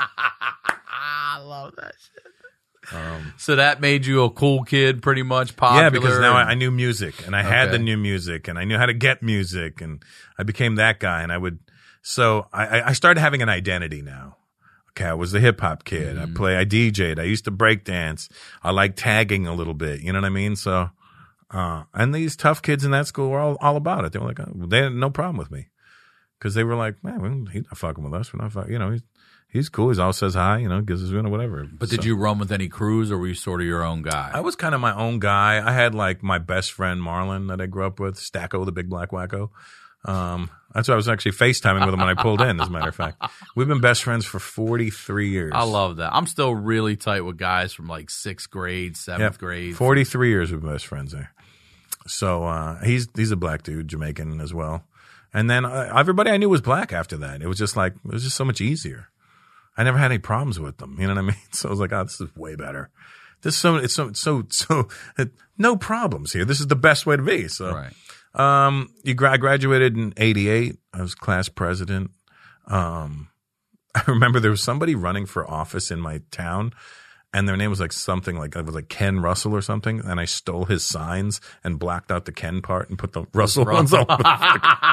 [SPEAKER 3] I love that shit. Um, so that made you a cool kid, pretty much popular.
[SPEAKER 5] Yeah, because now I, I knew music, and I
[SPEAKER 3] Okay.
[SPEAKER 5] had the new music, and I knew how to get music, and I became that guy. And I would, so I, I started having an identity now. Okay, I was the hip hop kid.
[SPEAKER 3] Mm-hmm.
[SPEAKER 5] I play, I D J'd. I used to break dance. I like tagging a little bit. You know what I mean? So, uh, and these tough kids in that school were all, all about it. They were like, oh, they had no problem with me because they were like, man, he's not fucking with us. We're not fucking, you know, he's. He's cool. He always says hi, you know, gives us, you know, whatever.
[SPEAKER 3] But did
[SPEAKER 5] So-
[SPEAKER 3] you run with any crews, or were you sort of your own guy?
[SPEAKER 5] I was kind of my own guy. I had like my best friend Marlon that I grew up with, Stacko, the big black wacko. Um, that's why I was actually FaceTiming with him when I pulled in, as a matter of fact. We've been best friends for forty-three years.
[SPEAKER 3] I love that. I'm still really tight with guys from like sixth grade, seventh
[SPEAKER 5] Yep.
[SPEAKER 3] grade.
[SPEAKER 5] forty-three years we've been best friends there. So uh, he's he's a black dude, Jamaican as well. And then uh, everybody I knew was black after that. It was just like, it was just so much easier. I never had any problems with them. You know what I mean? So I was like, oh, this is way better. This is so, it's so, so, so, uh, no problems here. This is the best way to be. So,
[SPEAKER 3] Right.
[SPEAKER 5] um, you gra- I graduated in eighty-eight. I was class president. Um, I remember there was somebody running for office in my town, and their name was like something like, it was like Ken Russell or something. And I stole his signs and blacked out the Ken part and put the Russell ones all over the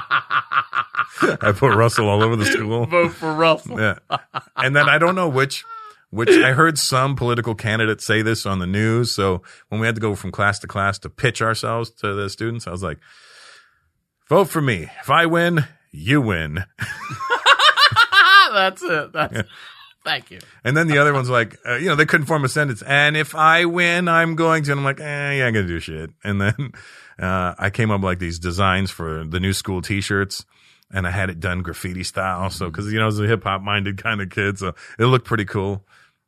[SPEAKER 5] I put Russell all over the school.
[SPEAKER 3] Vote for Russell.
[SPEAKER 5] Yeah. And then I don't know which, which I heard some political candidate say this on the news. So when we had to go from class to class to pitch ourselves to the students, I was like, vote for me. If I win, you win.
[SPEAKER 3] That's it. That's Thank you.
[SPEAKER 5] And then the other one's like, uh, you know, they couldn't form a sentence. And if I win, I'm going to. And I'm like, eh, yeah, I'm going to do shit. And then uh, I came up with like these designs for the new school T-shirts. And I had it done graffiti style. So, cause you know, I was a hip hop minded kind of kid. So it looked pretty cool.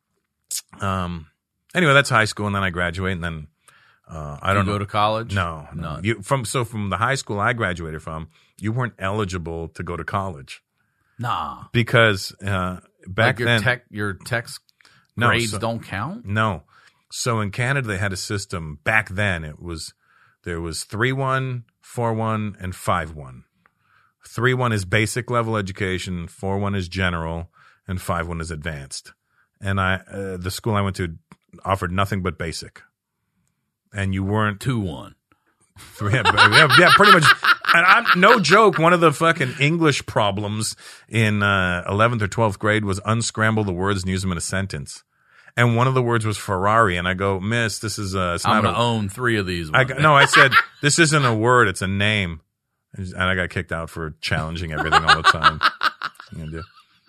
[SPEAKER 5] Um, anyway, that's high school. And then I graduate and then, uh, I
[SPEAKER 3] Did
[SPEAKER 5] don't
[SPEAKER 3] you
[SPEAKER 5] know.
[SPEAKER 3] go to college?
[SPEAKER 5] No, no.
[SPEAKER 3] None.
[SPEAKER 5] You from, so from the high school I graduated from, you weren't eligible to go to college
[SPEAKER 3] Nah.
[SPEAKER 5] because, uh, back
[SPEAKER 3] like your
[SPEAKER 5] then,
[SPEAKER 3] tech, your text
[SPEAKER 5] No,
[SPEAKER 3] grades
[SPEAKER 5] so-
[SPEAKER 3] don't count?
[SPEAKER 5] no. So in Canada, they had a system back then. It was, there was three one, four one, and five one. three one is basic level education, four one is general, and five one is advanced. And I, uh, the school I went to offered nothing but basic. And you weren't
[SPEAKER 3] two one.
[SPEAKER 5] three, yeah, yeah, yeah, pretty much. And I'm no joke. One of the fucking English problems in uh, eleventh or twelfth grade was unscramble the words and use them in a sentence. And one of the words was Ferrari. And I go, Miss, this is uh, it's
[SPEAKER 3] I'm
[SPEAKER 5] not
[SPEAKER 3] going
[SPEAKER 5] a,
[SPEAKER 3] to own three of these.
[SPEAKER 5] I,
[SPEAKER 3] one day.
[SPEAKER 5] no, I said, this isn't a word, it's a name. And I got kicked out for challenging everything all the time. Yeah,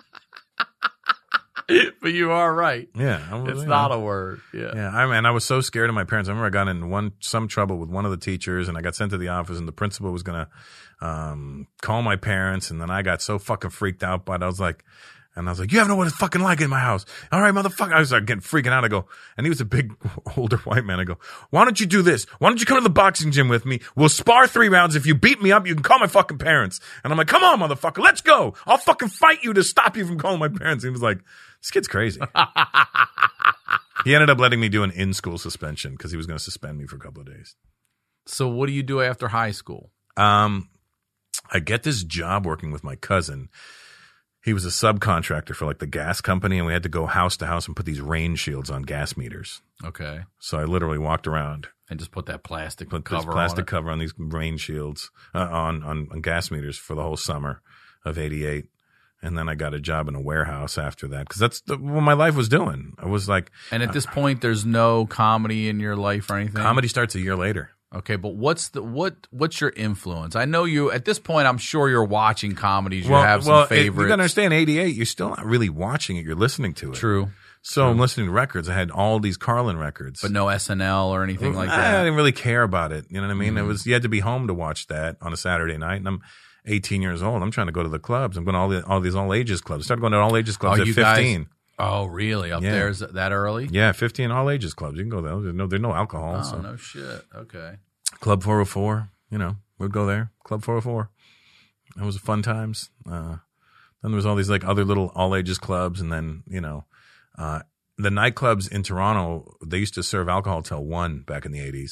[SPEAKER 3] But you are right.
[SPEAKER 5] yeah I was,
[SPEAKER 3] It's
[SPEAKER 5] you
[SPEAKER 3] not
[SPEAKER 5] know.
[SPEAKER 3] a word. Yeah.
[SPEAKER 5] Yeah, I mean, I was so scared of my parents. I remember I got in one some trouble with one of the teachers, and I got sent to the office, and the principal was gonna um, call my parents, and then I got so fucking freaked out. But I was like, and I was like, you have no what it's fucking like in my house. All right, motherfucker. I was like getting freaking out. I go, and he was a big older white man. I go, why don't you do this? Why don't you come to the boxing gym with me? We'll spar three rounds. If you beat me up, you can call my fucking parents. And I'm like, come on, motherfucker, let's go. I'll fucking fight you to stop you from calling my parents. And he was like, this kid's crazy. He ended up letting me do an in-school suspension because he was going to suspend me for a couple of days.
[SPEAKER 3] So what do you do after high school?
[SPEAKER 5] Um, I get this job working with my cousin. He was a subcontractor for like the gas company, and we had to go house to house and put these rain shields on gas meters.
[SPEAKER 3] Okay.
[SPEAKER 5] So I literally walked around,
[SPEAKER 3] And just put that plastic
[SPEAKER 5] put
[SPEAKER 3] cover
[SPEAKER 5] this plastic
[SPEAKER 3] on it.
[SPEAKER 5] cover on these rain shields uh, on, on on gas meters for the whole summer of eighty-eight. And then I got a job in a warehouse after that because that's the, what my life was doing. I was like,
[SPEAKER 3] And at this point, there's no comedy in your life or anything?
[SPEAKER 5] comedy starts a year later.
[SPEAKER 3] Okay, but what's the what? What's your influence? I know you at this point. I'm sure you're watching comedies. You have some
[SPEAKER 5] well, it-
[SPEAKER 3] favorites.
[SPEAKER 5] you got to understand, eighty-eight, you're still not really watching it. You're listening to it.
[SPEAKER 3] True,
[SPEAKER 5] So I'm listening to records. I had all these Carlin records.
[SPEAKER 3] but no S N L or anything like
[SPEAKER 5] I
[SPEAKER 3] that. Mm-hmm.
[SPEAKER 5] didn't really care about it. You know what I mean? It was, you had to be home to watch that on a Saturday night. And I'm eighteen years old. I'm trying to go to the clubs. I'm going to all, the, all these all ages clubs. I started going to all ages clubs
[SPEAKER 3] Oh,
[SPEAKER 5] at
[SPEAKER 3] you guys-
[SPEAKER 5] fifteen.
[SPEAKER 3] Oh, really? Up
[SPEAKER 5] Yeah.
[SPEAKER 3] there is that early?
[SPEAKER 5] Yeah, fifteen all ages clubs. You can go there. There's no, there's no alcohol.
[SPEAKER 3] Oh,
[SPEAKER 5] so.
[SPEAKER 3] no shit. Okay.
[SPEAKER 5] Club four oh four, you know, we'd go there. Club four oh four. That was fun times. Uh, then there was all these like other little all ages clubs. And then, you know, uh, the nightclubs in Toronto, they used to serve alcohol till one back in the eighties.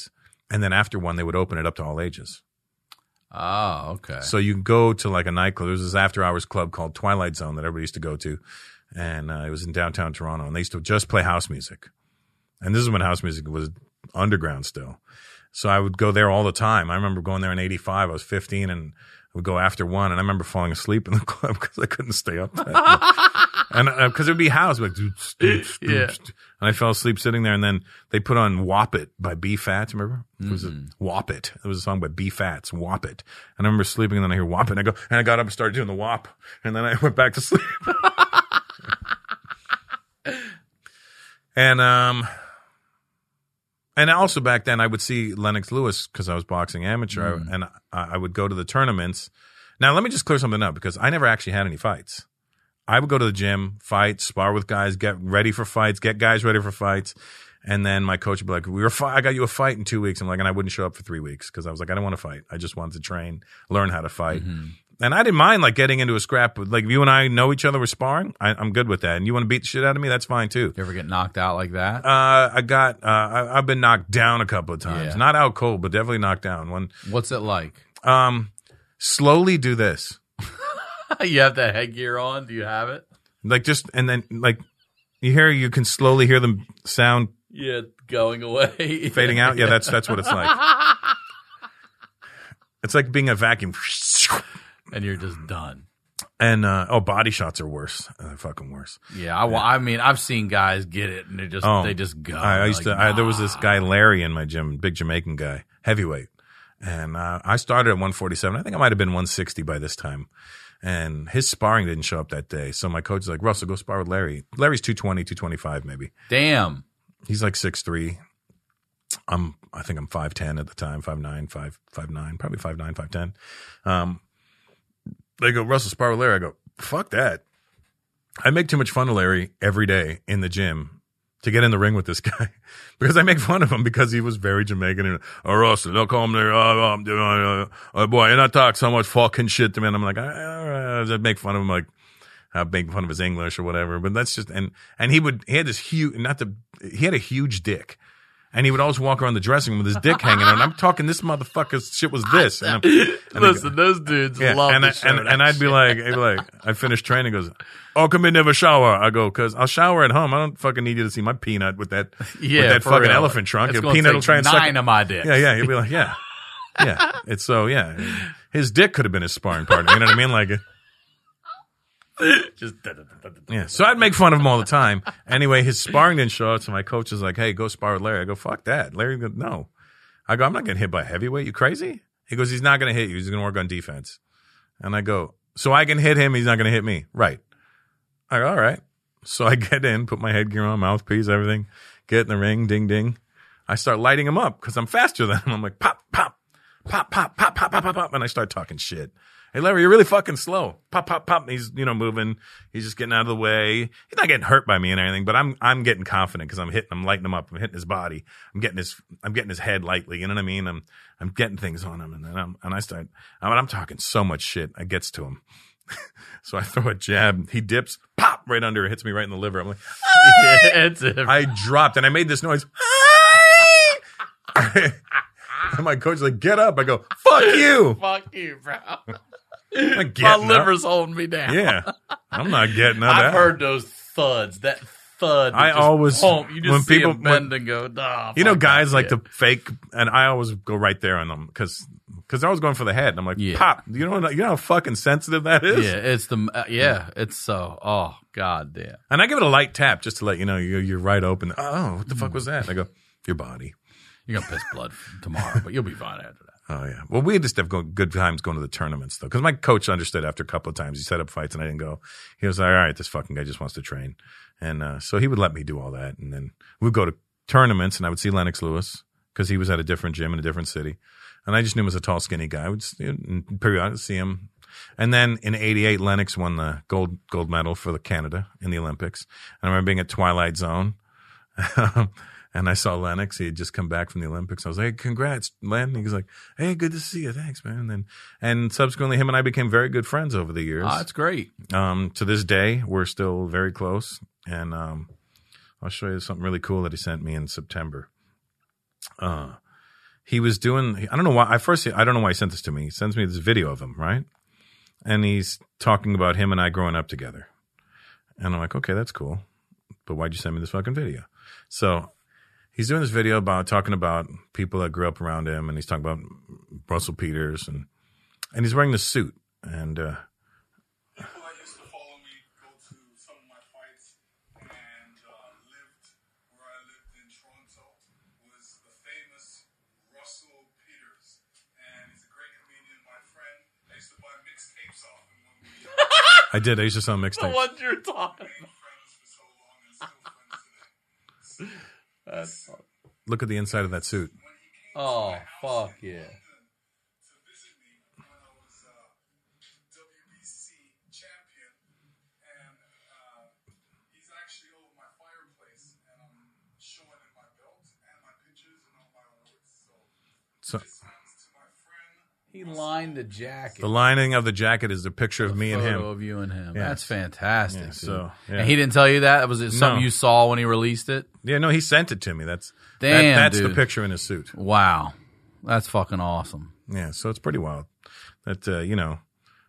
[SPEAKER 5] and then after one, they would open it up to all ages.
[SPEAKER 3] Oh, okay.
[SPEAKER 5] So you go to like a nightclub. There was this after hours club called Twilight Zone that everybody used to go to. And uh, it was in downtown Toronto. And they used to just play house music. And this is when house music was underground still. So I would go there all the time. I remember going there in eighty-five. I was fifteen and I would go after one. And I remember falling asleep in the club because I couldn't stay up that much. And because uh, it would be house, like, doots, doots, doots.
[SPEAKER 3] Yeah.
[SPEAKER 5] And I fell asleep sitting there. And then they put on Wop It by B Fats. Remember? It was
[SPEAKER 3] Mm-hmm.
[SPEAKER 5] a Wop It. It was a song by B Fats, Wop It. And I remember sleeping and then I hear Wop It. And I go, and I got up and started doing the Wop. And then I went back to sleep. and, um, and also back then I would see Lennox Lewis because I was boxing amateur
[SPEAKER 3] Mm.
[SPEAKER 5] and I, I would go to the tournaments. Now, let me just clear something up because I never actually had any fights. I would go to the gym, fight, spar with guys, get ready for fights, get guys ready for fights. And then my coach would be like, "We were fi- I got you a fight in two weeks. I'm like, and I wouldn't show up for three weeks because I was like, I don't want to fight. I just wanted to train, learn how to fight.
[SPEAKER 3] Mm-hmm.
[SPEAKER 5] And I didn't mind like getting into a scrap. With, like if you and I know each other, we're sparring. I, I'm good with that. And you want to beat the shit out of me? That's fine too.
[SPEAKER 3] You ever get knocked out like that?
[SPEAKER 5] Uh, I got, uh, I, I've been knocked down a couple of times.
[SPEAKER 3] Yeah.
[SPEAKER 5] Not out cold, but definitely knocked down. One,
[SPEAKER 3] What's it like?
[SPEAKER 5] um, slowly do this.
[SPEAKER 3] You have that headgear on? Do you have it?
[SPEAKER 5] Like just, and then like you hear, you can slowly hear them sound
[SPEAKER 3] Yeah, going away.
[SPEAKER 5] fading out. Yeah, that's, that's what it's like. It's like being a vacuum.
[SPEAKER 3] And you're just done.
[SPEAKER 5] And, uh, oh, body shots are worse. Uh, fucking worse.
[SPEAKER 3] Yeah, I, wa- I mean, I've seen guys get it and they just
[SPEAKER 5] Oh,
[SPEAKER 3] they just go.
[SPEAKER 5] I, I used
[SPEAKER 3] Like,
[SPEAKER 5] to, I, there was this guy, Larry, in my gym, big Jamaican guy, heavyweight. And, uh, I started at one forty-seven. I think I might have been one sixty by this time. And his sparring didn't show up that day. So my coach is like, Russell, go spar with Larry. Larry's two twenty, two twenty-five maybe.
[SPEAKER 3] Damn.
[SPEAKER 5] He's like six three. I'm, I think I'm five ten at the time, five nine, five nine, probably five nine, five ten. Um, they go, Russell, spar with Larry. I go, fuck that. I make too much fun of Larry every day in the gym to get in the ring with this guy because I make fun of him because he was very Jamaican. And, oh, Russell, they'll call him there. Oh, oh, oh, oh, boy, and I talk so much fucking shit to me. And I'm like, I, I, I make fun of him like, I make fun of his English or whatever. But that's just, and, and he would, he had this huge, not the, he had a huge dick. And he would always walk around the dressing room with his dick hanging out. And I'm talking, this motherfucker's shit was this. And, and
[SPEAKER 3] Listen, those dudes
[SPEAKER 5] yeah,
[SPEAKER 3] love
[SPEAKER 5] and,
[SPEAKER 3] to
[SPEAKER 5] I,
[SPEAKER 3] show
[SPEAKER 5] and,
[SPEAKER 3] that
[SPEAKER 5] and I'd be
[SPEAKER 3] shit.
[SPEAKER 5] like, I'd be like, I finished training. Goes, oh, come in, never shower. I go, cause I'll shower at home. I don't fucking need you to see my peanut with that,
[SPEAKER 3] Yeah,
[SPEAKER 5] with that
[SPEAKER 3] for
[SPEAKER 5] fucking
[SPEAKER 3] real.
[SPEAKER 5] elephant trunk.
[SPEAKER 3] It's
[SPEAKER 5] A
[SPEAKER 3] gonna
[SPEAKER 5] peanut
[SPEAKER 3] take
[SPEAKER 5] will try and suck
[SPEAKER 3] nine
[SPEAKER 5] it.
[SPEAKER 3] of my dicks.
[SPEAKER 5] Yeah, yeah. He'd be like, yeah, yeah. It's so yeah. His dick could have been his sparring partner. You know what I mean? Like.
[SPEAKER 3] Just
[SPEAKER 5] Yeah, so I'd make fun of him all the time. Anyway, his sparring didn't show up, so my coach is like, hey, go spar with Larry. I go, fuck that. Larry goes, no. I go, I'm not getting hit by a heavyweight. You crazy? He goes, he's not going to hit you. He's going to work on defense. And I go, so I can hit him. He's not going to hit me. Right. I go, all right. So I get in, put my headgear on, mouthpiece, everything, get in the ring, ding, ding. I start lighting him up because I'm faster than him. I'm like, pop, pop, pop, pop, pop, pop, pop, pop, pop. And I start talking shit. Hey, Larry, you're really fucking slow. Pop, pop, pop. And he's, you know, moving. He's just getting out of the way. He's not getting hurt by me and everything, but I'm, I'm getting confident because I'm hitting, I'm lighting him up. I'm hitting his body. I'm getting his, I'm getting his head lightly. You know what I mean? I'm, I'm getting things on him. And then I'm, and I start, I mean, I'm talking so much shit. I gets to him. So I throw a jab. He dips, pop, right under it, hits me right in the liver. I'm like,
[SPEAKER 3] yeah, it's a,
[SPEAKER 5] I dropped and I made this noise. And my coach is like, get up. I go, fuck you.
[SPEAKER 3] fuck you, bro.
[SPEAKER 5] I'm not
[SPEAKER 3] My
[SPEAKER 5] getting up.
[SPEAKER 3] liver's holding me down.
[SPEAKER 5] Yeah. I'm not getting up.
[SPEAKER 3] I've heard those thuds. That thud. that
[SPEAKER 5] I
[SPEAKER 3] just
[SPEAKER 5] always-
[SPEAKER 3] pump. You just
[SPEAKER 5] when
[SPEAKER 3] see
[SPEAKER 5] people-
[SPEAKER 3] him bend and go, nah,
[SPEAKER 5] You know,
[SPEAKER 3] fuck
[SPEAKER 5] guys
[SPEAKER 3] that
[SPEAKER 5] like
[SPEAKER 3] shit.
[SPEAKER 5] to fake, and I always go right there on them because because I was going for the head. And I'm like,
[SPEAKER 3] Yeah.
[SPEAKER 5] pop. You know, you know how fucking sensitive that is.
[SPEAKER 3] Yeah, it's the uh, yeah, it's so. Oh god damn.
[SPEAKER 5] And I give it a light tap just to let you know you're, you're right open. Oh, what the fuck was that? And I go, your body.
[SPEAKER 3] You're gonna piss blood tomorrow, but you'll be fine after that.
[SPEAKER 5] Oh yeah. Well, we just have go, good times going to the tournaments though, because my coach understood after a couple of times he set up fights and I didn't go. He was like, all right, this fucking guy just wants to train, and uh, so he would let me do all that, and then we'd go to tournaments and I would see Lennox Lewis because he was at a different gym in a different city, and I just knew him as a tall, skinny guy. I would you know, periodically see him, and then in eighty-eight, Lennox won the gold gold medal for the Canada in the Olympics, and I remember being at Twilight Zone. And I saw Lennox. He had just come back from the Olympics. I was like, hey, congrats, Len. He was like, hey, good to see you. Thanks, man. And then, and subsequently, him and I became very good friends over the years.
[SPEAKER 3] Oh, that's great.
[SPEAKER 5] Um, to this day, we're still very close. And um, I'll show you something really cool that he sent me in September. Uh, he was doing. I don't know why. I first I don't know why he sent this to me. He sends me this video of him, right? And he's talking about him and I growing up together. And I'm like, okay, that's cool. But why'd you send me this fucking video? So he's doing this video about talking about people that grew up around him, and he's talking about Russell Peters, and and he's wearing this suit. And uh,
[SPEAKER 6] people that used to follow me go to some of my fights and uh, lived where I lived in Toronto was the famous Russell Peters, and he's a great comedian, my friend. I used to buy mixtapes off him when we. Uh,
[SPEAKER 5] I did. I used to sell mixtapes.
[SPEAKER 3] What you're talking
[SPEAKER 6] friends for so long and still friends today.
[SPEAKER 3] That's
[SPEAKER 5] Look at the inside of that suit.
[SPEAKER 3] oh fuck yeah.
[SPEAKER 6] To visit me when I was uh, W B C champion, and uh, he's actually over my fireplace, and I'm showing him my belt and my pictures and all my awards. So,
[SPEAKER 5] So
[SPEAKER 6] this comes to my friend.
[SPEAKER 3] He lined the jacket.
[SPEAKER 5] the lining of the jacket is a picture of me and
[SPEAKER 3] Photo
[SPEAKER 5] him.
[SPEAKER 3] of you and him.
[SPEAKER 5] Yeah.
[SPEAKER 3] That's fantastic.
[SPEAKER 5] Yeah,
[SPEAKER 3] dude.
[SPEAKER 5] so, yeah.
[SPEAKER 3] And he didn't tell you that? Was it something
[SPEAKER 5] No.
[SPEAKER 3] you saw when he released it?
[SPEAKER 5] Yeah, no, he sent it to me. That's that-
[SPEAKER 3] Damn,
[SPEAKER 5] that's the
[SPEAKER 3] dude.
[SPEAKER 5] picture in his suit.
[SPEAKER 3] Wow. That's fucking awesome.
[SPEAKER 5] Yeah, so it's pretty wild that uh, you know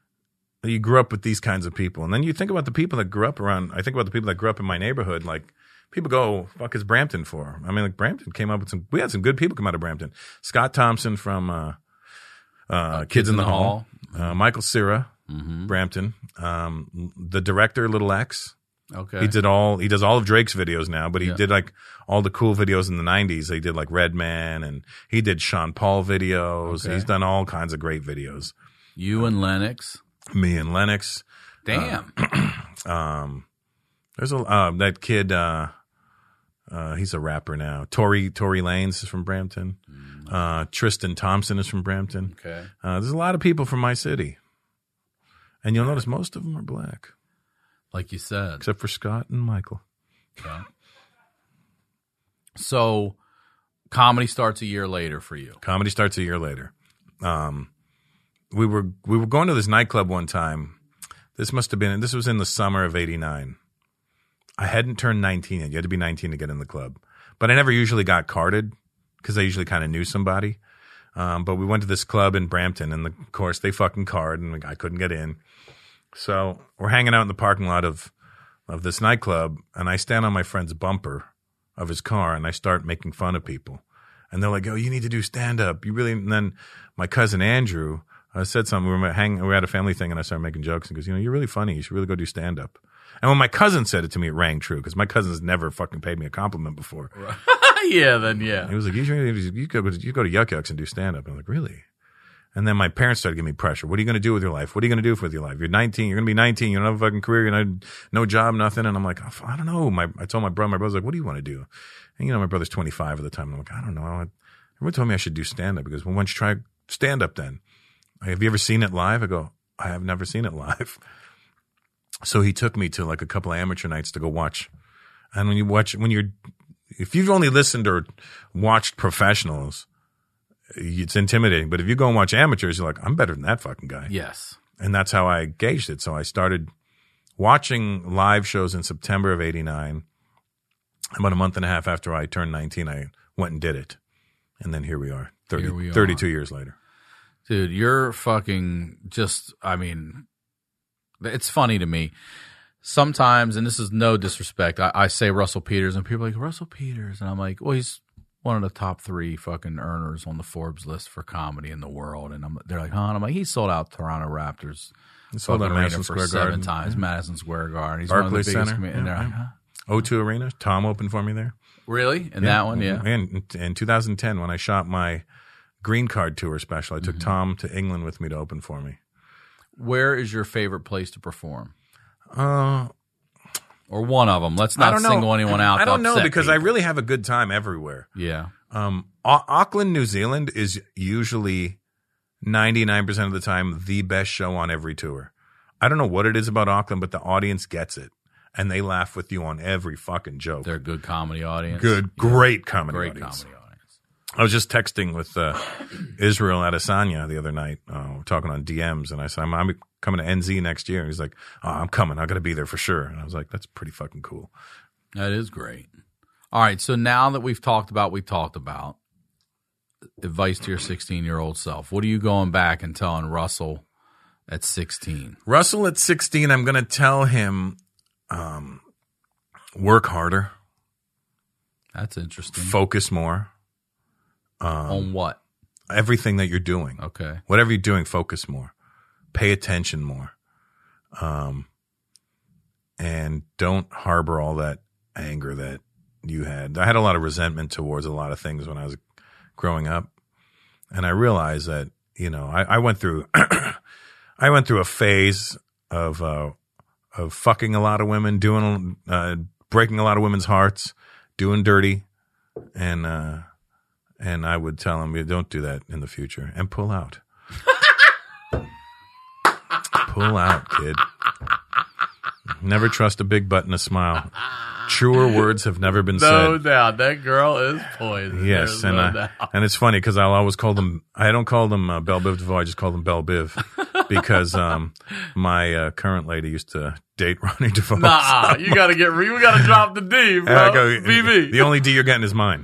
[SPEAKER 5] you grew up with these kinds of people, and then you think about the people that grew up around. I think about the people that grew up in my neighborhood. Like people go, "Fuck is Brampton for?" I mean, like Brampton came up with some. We had some good people come out of Brampton. Scott Thompson from uh, uh, Kids in the Hall, uh, Michael Cera, Brampton, um, the director Little X.
[SPEAKER 3] Okay.
[SPEAKER 5] He did all he does all of Drake's videos now, but he
[SPEAKER 3] Yeah.
[SPEAKER 5] did like all the cool videos in the nineties. He did like Redman, and he did Sean Paul videos.
[SPEAKER 3] Okay.
[SPEAKER 5] He's done all kinds of great videos.
[SPEAKER 3] You and Lennox.
[SPEAKER 5] Me and Lennox.
[SPEAKER 3] Damn.
[SPEAKER 5] Um, there's a uh, that kid. Uh, uh, he's a rapper now. Tory Tory Lanez is from Brampton. Uh, Tristan Thompson is from Brampton.
[SPEAKER 3] Okay.
[SPEAKER 5] Uh, there's a lot of people from my city, and you'll notice most of them are black,
[SPEAKER 3] Like you said.
[SPEAKER 5] except for Scott and Michael.
[SPEAKER 3] Okay. So comedy starts a year later for you.
[SPEAKER 5] Comedy starts a year later. Um, we were we were going to this nightclub one time. This must have been this was in the summer of eighty-nine. I hadn't turned nineteen yet. You had to be nineteen to get in the club. But I never usually got carded because I usually kind of knew somebody. Um, but we went to this club in Brampton, and of course they fucking card, and I couldn't get in. So we're hanging out in the parking lot of of this nightclub, and I stand on my friend's bumper of his car, and I start making fun of people. And they're like, "Oh, you need to do stand up. You really." And then my cousin Andrew uh, said something. We were hanging, we were at a family thing, and I started making jokes. And he goes, "You know, you're really funny. You should really go do stand up." And when my cousin said it to me, it rang true because my cousin's never fucking paid me a compliment before.
[SPEAKER 3] Yeah, then yeah.
[SPEAKER 5] He was like, "You should, you go, you go to Yuck Yucks and do stand up." I'm like, "Really?" And then my parents started giving me pressure. What are you going to do with your life? What are you going to do with your life? You're nineteen. You're going to be nineteen. You don't have a fucking career. You know, no job, nothing. And I'm like, I don't know. My, I told my brother, my brother's like, "What do you want to do?" And you know, my brother's twenty-five at the time. And I'm like, I don't know. Everyone told me I should do stand up because, well, why don't you try stand up then? Have you ever seen it live? I go, I have never seen it live. So he took me to like a couple of amateur nights to go watch. And when you watch, when you're, if you've only listened or watched professionals, it's intimidating. But if you go and watch amateurs, you're like, I'm better than that fucking guy.
[SPEAKER 3] Yes.
[SPEAKER 5] And that's how I gauged it. So I started watching live shows in September of eighty-nine. About a month and a half after I turned nineteen, I went and did it. And then here we are, thirty,
[SPEAKER 3] Here we are.
[SPEAKER 5] thirty-two years later.
[SPEAKER 3] Dude, you're fucking just, I mean, it's funny to me. Sometimes, and this is no disrespect, I, I say Russell Peters, and people are like, Russell Peters. And I'm like, well, he's one of the top three fucking earners on the Forbes list for comedy in the world. And I'm, they're like, huh? And I'm like, he sold out Toronto Raptors.
[SPEAKER 5] He sold out
[SPEAKER 3] fucking arena
[SPEAKER 5] Madison
[SPEAKER 3] for
[SPEAKER 5] Square
[SPEAKER 3] seven
[SPEAKER 5] Garden.
[SPEAKER 3] times, Madison Square Garden. He's one
[SPEAKER 5] Barclays
[SPEAKER 3] of the biggest
[SPEAKER 5] Center.
[SPEAKER 3] comedians. And
[SPEAKER 5] Yeah,
[SPEAKER 3] they're like,
[SPEAKER 5] yeah.
[SPEAKER 3] huh?
[SPEAKER 5] O two Arena, Tom opened for me there.
[SPEAKER 3] Really? In that one, yeah.
[SPEAKER 5] And in two thousand ten, when I shot my Green Card Tour special, I took
[SPEAKER 3] Mm-hmm.
[SPEAKER 5] Tom to England with me to open for me.
[SPEAKER 3] Where is your favorite place to perform?
[SPEAKER 5] Uh,
[SPEAKER 3] Or one of them. Let's
[SPEAKER 5] I
[SPEAKER 3] not
[SPEAKER 5] don't know.
[SPEAKER 3] single anyone out.
[SPEAKER 5] I
[SPEAKER 3] to
[SPEAKER 5] don't know
[SPEAKER 3] upset
[SPEAKER 5] because I
[SPEAKER 3] people.
[SPEAKER 5] really have a good time everywhere.
[SPEAKER 3] Yeah.
[SPEAKER 5] Um, Au- Auckland, New Zealand is usually ninety-nine percent of the time the best show on every tour. I don't know what it is about Auckland, but the audience gets it. And they laugh with you on every fucking joke.
[SPEAKER 3] They're a good comedy audience.
[SPEAKER 5] Good, great comedy
[SPEAKER 3] Great
[SPEAKER 5] audience.
[SPEAKER 3] comedy audience.
[SPEAKER 5] I was just texting with uh, Israel Adesanya the other night, uh, talking on D Ms, and I said, I'm, I'm coming to N Z next year. And he's like, oh, I'm coming. I got to be there for sure. And I was like, that's pretty fucking cool.
[SPEAKER 3] That is great. All right. So now that we've talked about, we talked about, advice to your sixteen-year-old self? What are you going back and telling Russell at sixteen?
[SPEAKER 5] Russell at sixteen, I'm going to tell him um, work harder.
[SPEAKER 3] That's interesting.
[SPEAKER 5] Focus more. Um,
[SPEAKER 3] On what?
[SPEAKER 5] Everything that you're doing.
[SPEAKER 3] Okay.
[SPEAKER 5] Whatever you're doing, focus more. Pay attention more. Um, and don't harbor all that anger that you had. I had a lot of resentment towards a lot of things when I was growing up. And I realized that, you know, I, I went through, I went through a phase of, uh, of fucking a lot of women, doing, uh, breaking a lot of women's hearts, doing dirty. And, uh, and I would tell them, don't do that in the future and pull out. Pull out, kid. Never trust a big butt and a smile. Truer words have never been
[SPEAKER 3] No
[SPEAKER 5] said.
[SPEAKER 3] doubt. That girl is poison.
[SPEAKER 5] Yes,
[SPEAKER 3] There's
[SPEAKER 5] and
[SPEAKER 3] no
[SPEAKER 5] uh,
[SPEAKER 3] doubt.
[SPEAKER 5] and it's funny because I'll always call them. I don't call them uh, Belle Biv DeVoe. I just call them Belle Biv because um, my uh, current lady used to date Ronnie DeVoe.
[SPEAKER 3] Nah, you gotta get. We gotta drop the D, bro.
[SPEAKER 5] And I go,
[SPEAKER 3] B B.
[SPEAKER 5] the only D you're getting is mine.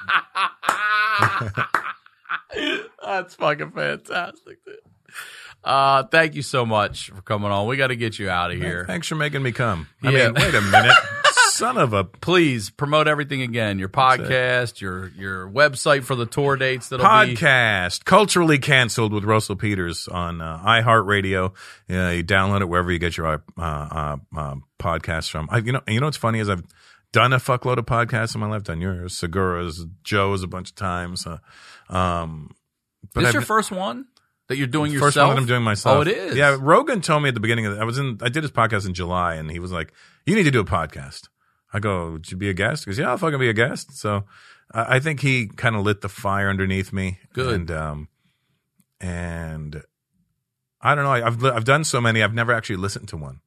[SPEAKER 3] That's fucking fantastic, dude. Uh, thank you so much for coming on. We got to get you out of here.
[SPEAKER 5] Thanks for making me come. I
[SPEAKER 3] Yeah.
[SPEAKER 5] mean, wait a minute, son of a
[SPEAKER 3] Please promote everything again. Your podcast, your your website for the tour dates. That'll be
[SPEAKER 5] podcast, Culturally Canceled with Russell Peters on uh, iHeartRadio. Yeah, you download it wherever you get your uh, uh, uh, podcasts from. I, you know, you know what's funny is I've done a fuckload of podcasts in my life. Done yours, Segura's, Joe's a bunch of times. Uh, um, but
[SPEAKER 3] This
[SPEAKER 5] I've,
[SPEAKER 3] your first one that you're doing
[SPEAKER 5] first
[SPEAKER 3] yourself?
[SPEAKER 5] one that I'm doing myself.
[SPEAKER 3] Oh, it is.
[SPEAKER 5] Yeah, Rogan told me at the beginning of the, I was in. I did his podcast in July, and he was like, "You need to do a podcast." I go, "Would you be a guest?" He goes, "Yeah, I'll fucking be a guest." So I I think he kind of lit the fire underneath me.
[SPEAKER 3] Good.
[SPEAKER 5] And um, and I don't know. I've li- I've done so many. I've never actually listened to one.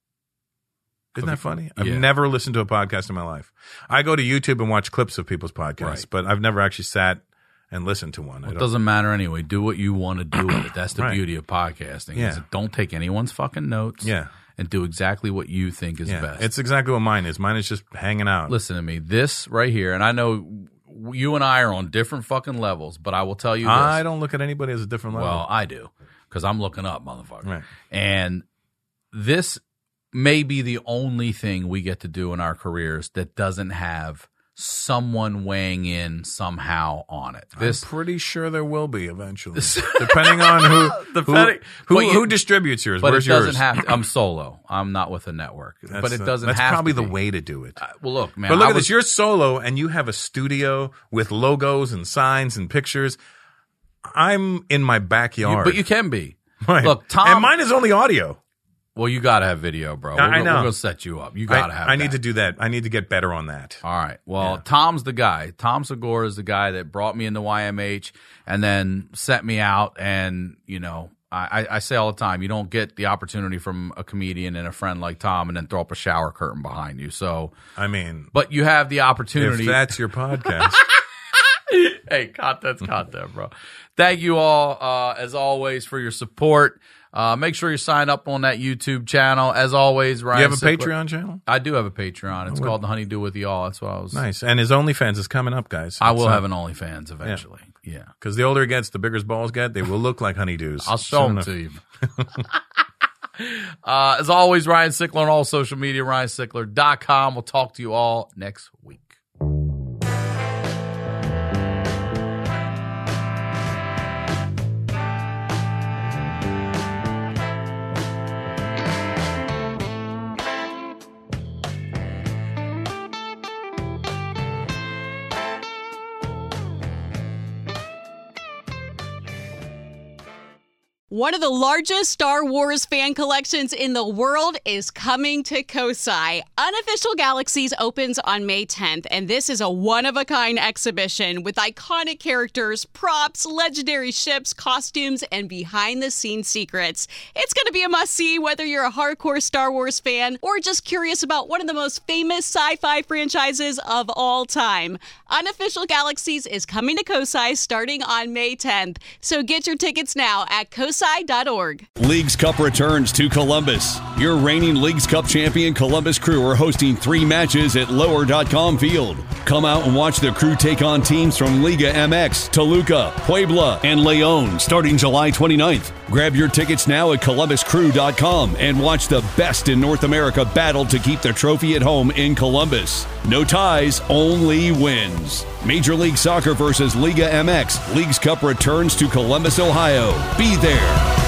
[SPEAKER 5] Isn't that funny? I've
[SPEAKER 3] Yeah.
[SPEAKER 5] never listened to a podcast in my life. I go to YouTube and watch clips of people's podcasts,
[SPEAKER 3] Right.
[SPEAKER 5] but I've never actually sat and listened to one. I
[SPEAKER 3] It
[SPEAKER 5] don't-
[SPEAKER 3] doesn't matter anyway. Do what you want to do with it. That's the
[SPEAKER 5] Right.
[SPEAKER 3] beauty of podcasting.
[SPEAKER 5] Yeah.
[SPEAKER 3] Is don't take anyone's fucking notes.
[SPEAKER 5] Yeah.
[SPEAKER 3] And do exactly what you think is
[SPEAKER 5] Yeah,
[SPEAKER 3] best.
[SPEAKER 5] it's exactly what mine is. Mine is just hanging out.
[SPEAKER 3] Listen to me. This right here, and I know you and I are on different fucking levels, but I will tell you this.
[SPEAKER 5] I don't look at anybody as a different level.
[SPEAKER 3] Well, I do, because I'm looking up, motherfucker.
[SPEAKER 5] Right.
[SPEAKER 3] And this may be the only thing we get to do in our careers that doesn't have someone weighing in somehow on it. This
[SPEAKER 5] I'm pretty sure there will be eventually, depending on who
[SPEAKER 3] Depending-
[SPEAKER 5] who,
[SPEAKER 3] but
[SPEAKER 5] who,
[SPEAKER 3] you-
[SPEAKER 5] who distributes yours.
[SPEAKER 3] but
[SPEAKER 5] Where's
[SPEAKER 3] it doesn't
[SPEAKER 5] yours?
[SPEAKER 3] have to. I'm solo. I'm not with a network.
[SPEAKER 5] That's
[SPEAKER 3] but it
[SPEAKER 5] the-
[SPEAKER 3] doesn't
[SPEAKER 5] That's
[SPEAKER 3] have
[SPEAKER 5] probably
[SPEAKER 3] to
[SPEAKER 5] the
[SPEAKER 3] be.
[SPEAKER 5] way to do it.
[SPEAKER 3] Uh, well, look, man.
[SPEAKER 5] But look
[SPEAKER 3] I
[SPEAKER 5] at
[SPEAKER 3] was-
[SPEAKER 5] this. You're solo, and you have a studio with logos and signs and pictures. I'm in my
[SPEAKER 3] you-
[SPEAKER 5] backyard,
[SPEAKER 3] but you can be.
[SPEAKER 5] Right.
[SPEAKER 3] Look, Tom.
[SPEAKER 5] and mine is only audio.
[SPEAKER 3] Well, you got to have video, bro. We're,
[SPEAKER 5] I- I
[SPEAKER 3] gonna-
[SPEAKER 5] know.
[SPEAKER 3] We're going to set you up. You
[SPEAKER 5] I,
[SPEAKER 3] got to have
[SPEAKER 5] I
[SPEAKER 3] that.
[SPEAKER 5] need to do that. I need to get better on that.
[SPEAKER 3] All right. Well,
[SPEAKER 5] Yeah.
[SPEAKER 3] Tom's the guy. Tom Segura is the guy that brought me into Y M H and then set me out. And, you know, I, I say all the time, you don't get the opportunity from a comedian and a friend like Tom and then throw up a shower curtain behind you. So,
[SPEAKER 5] I mean,
[SPEAKER 3] but you have the
[SPEAKER 5] if
[SPEAKER 3] opportunity.
[SPEAKER 5] that's your podcast,
[SPEAKER 3] Hey, content's content, bro. Thank you all, uh, as always, for your support. Uh, make sure you sign up on that YouTube channel. As always, Ryan.
[SPEAKER 5] you have a
[SPEAKER 3] Sickler-
[SPEAKER 5] Patreon channel.
[SPEAKER 3] I do have a Patreon. It's called The Honeydew with Y'all. That's what I was.
[SPEAKER 5] Nice, and his OnlyFans is coming up, guys.
[SPEAKER 3] I will have an OnlyFans eventually. Yeah.
[SPEAKER 5] because the older it gets, the bigger his balls get. They will look like honeydews.
[SPEAKER 3] I'll show
[SPEAKER 5] soon
[SPEAKER 3] them
[SPEAKER 5] enough.
[SPEAKER 3] to you. uh, as always, Ryan Sickler on all social media, ryan sickler dot com. We'll talk to you all next week.
[SPEAKER 1] One of the largest Star Wars fan collections in the world is coming to Kosai. Unofficial Galaxies opens on May tenth, and this is a one-of-a-kind exhibition with iconic characters, props, legendary ships, costumes, and behind-the-scenes secrets. It's going to be a must-see whether you're a hardcore Star Wars fan or just curious about one of the most famous sci-fi franchises of all time. Unofficial Galaxies is coming to Kosai starting on May tenth, so get your tickets now at Kosai cosi dot org.
[SPEAKER 2] Leagues Cup returns to Columbus. Your reigning Leagues Cup champion Columbus Crew are hosting three matches at lower dot com field. Come out and watch the Crew take on teams from Liga M X, Toluca, Puebla, and Leon starting July twenty-ninth. Grab your tickets now at columbus crew dot com and watch the best in North America battle to keep the trophy at home in Columbus. No ties, only wins. Major League Soccer versus Liga M X. Leagues Cup returns to Columbus, Ohio. Be there.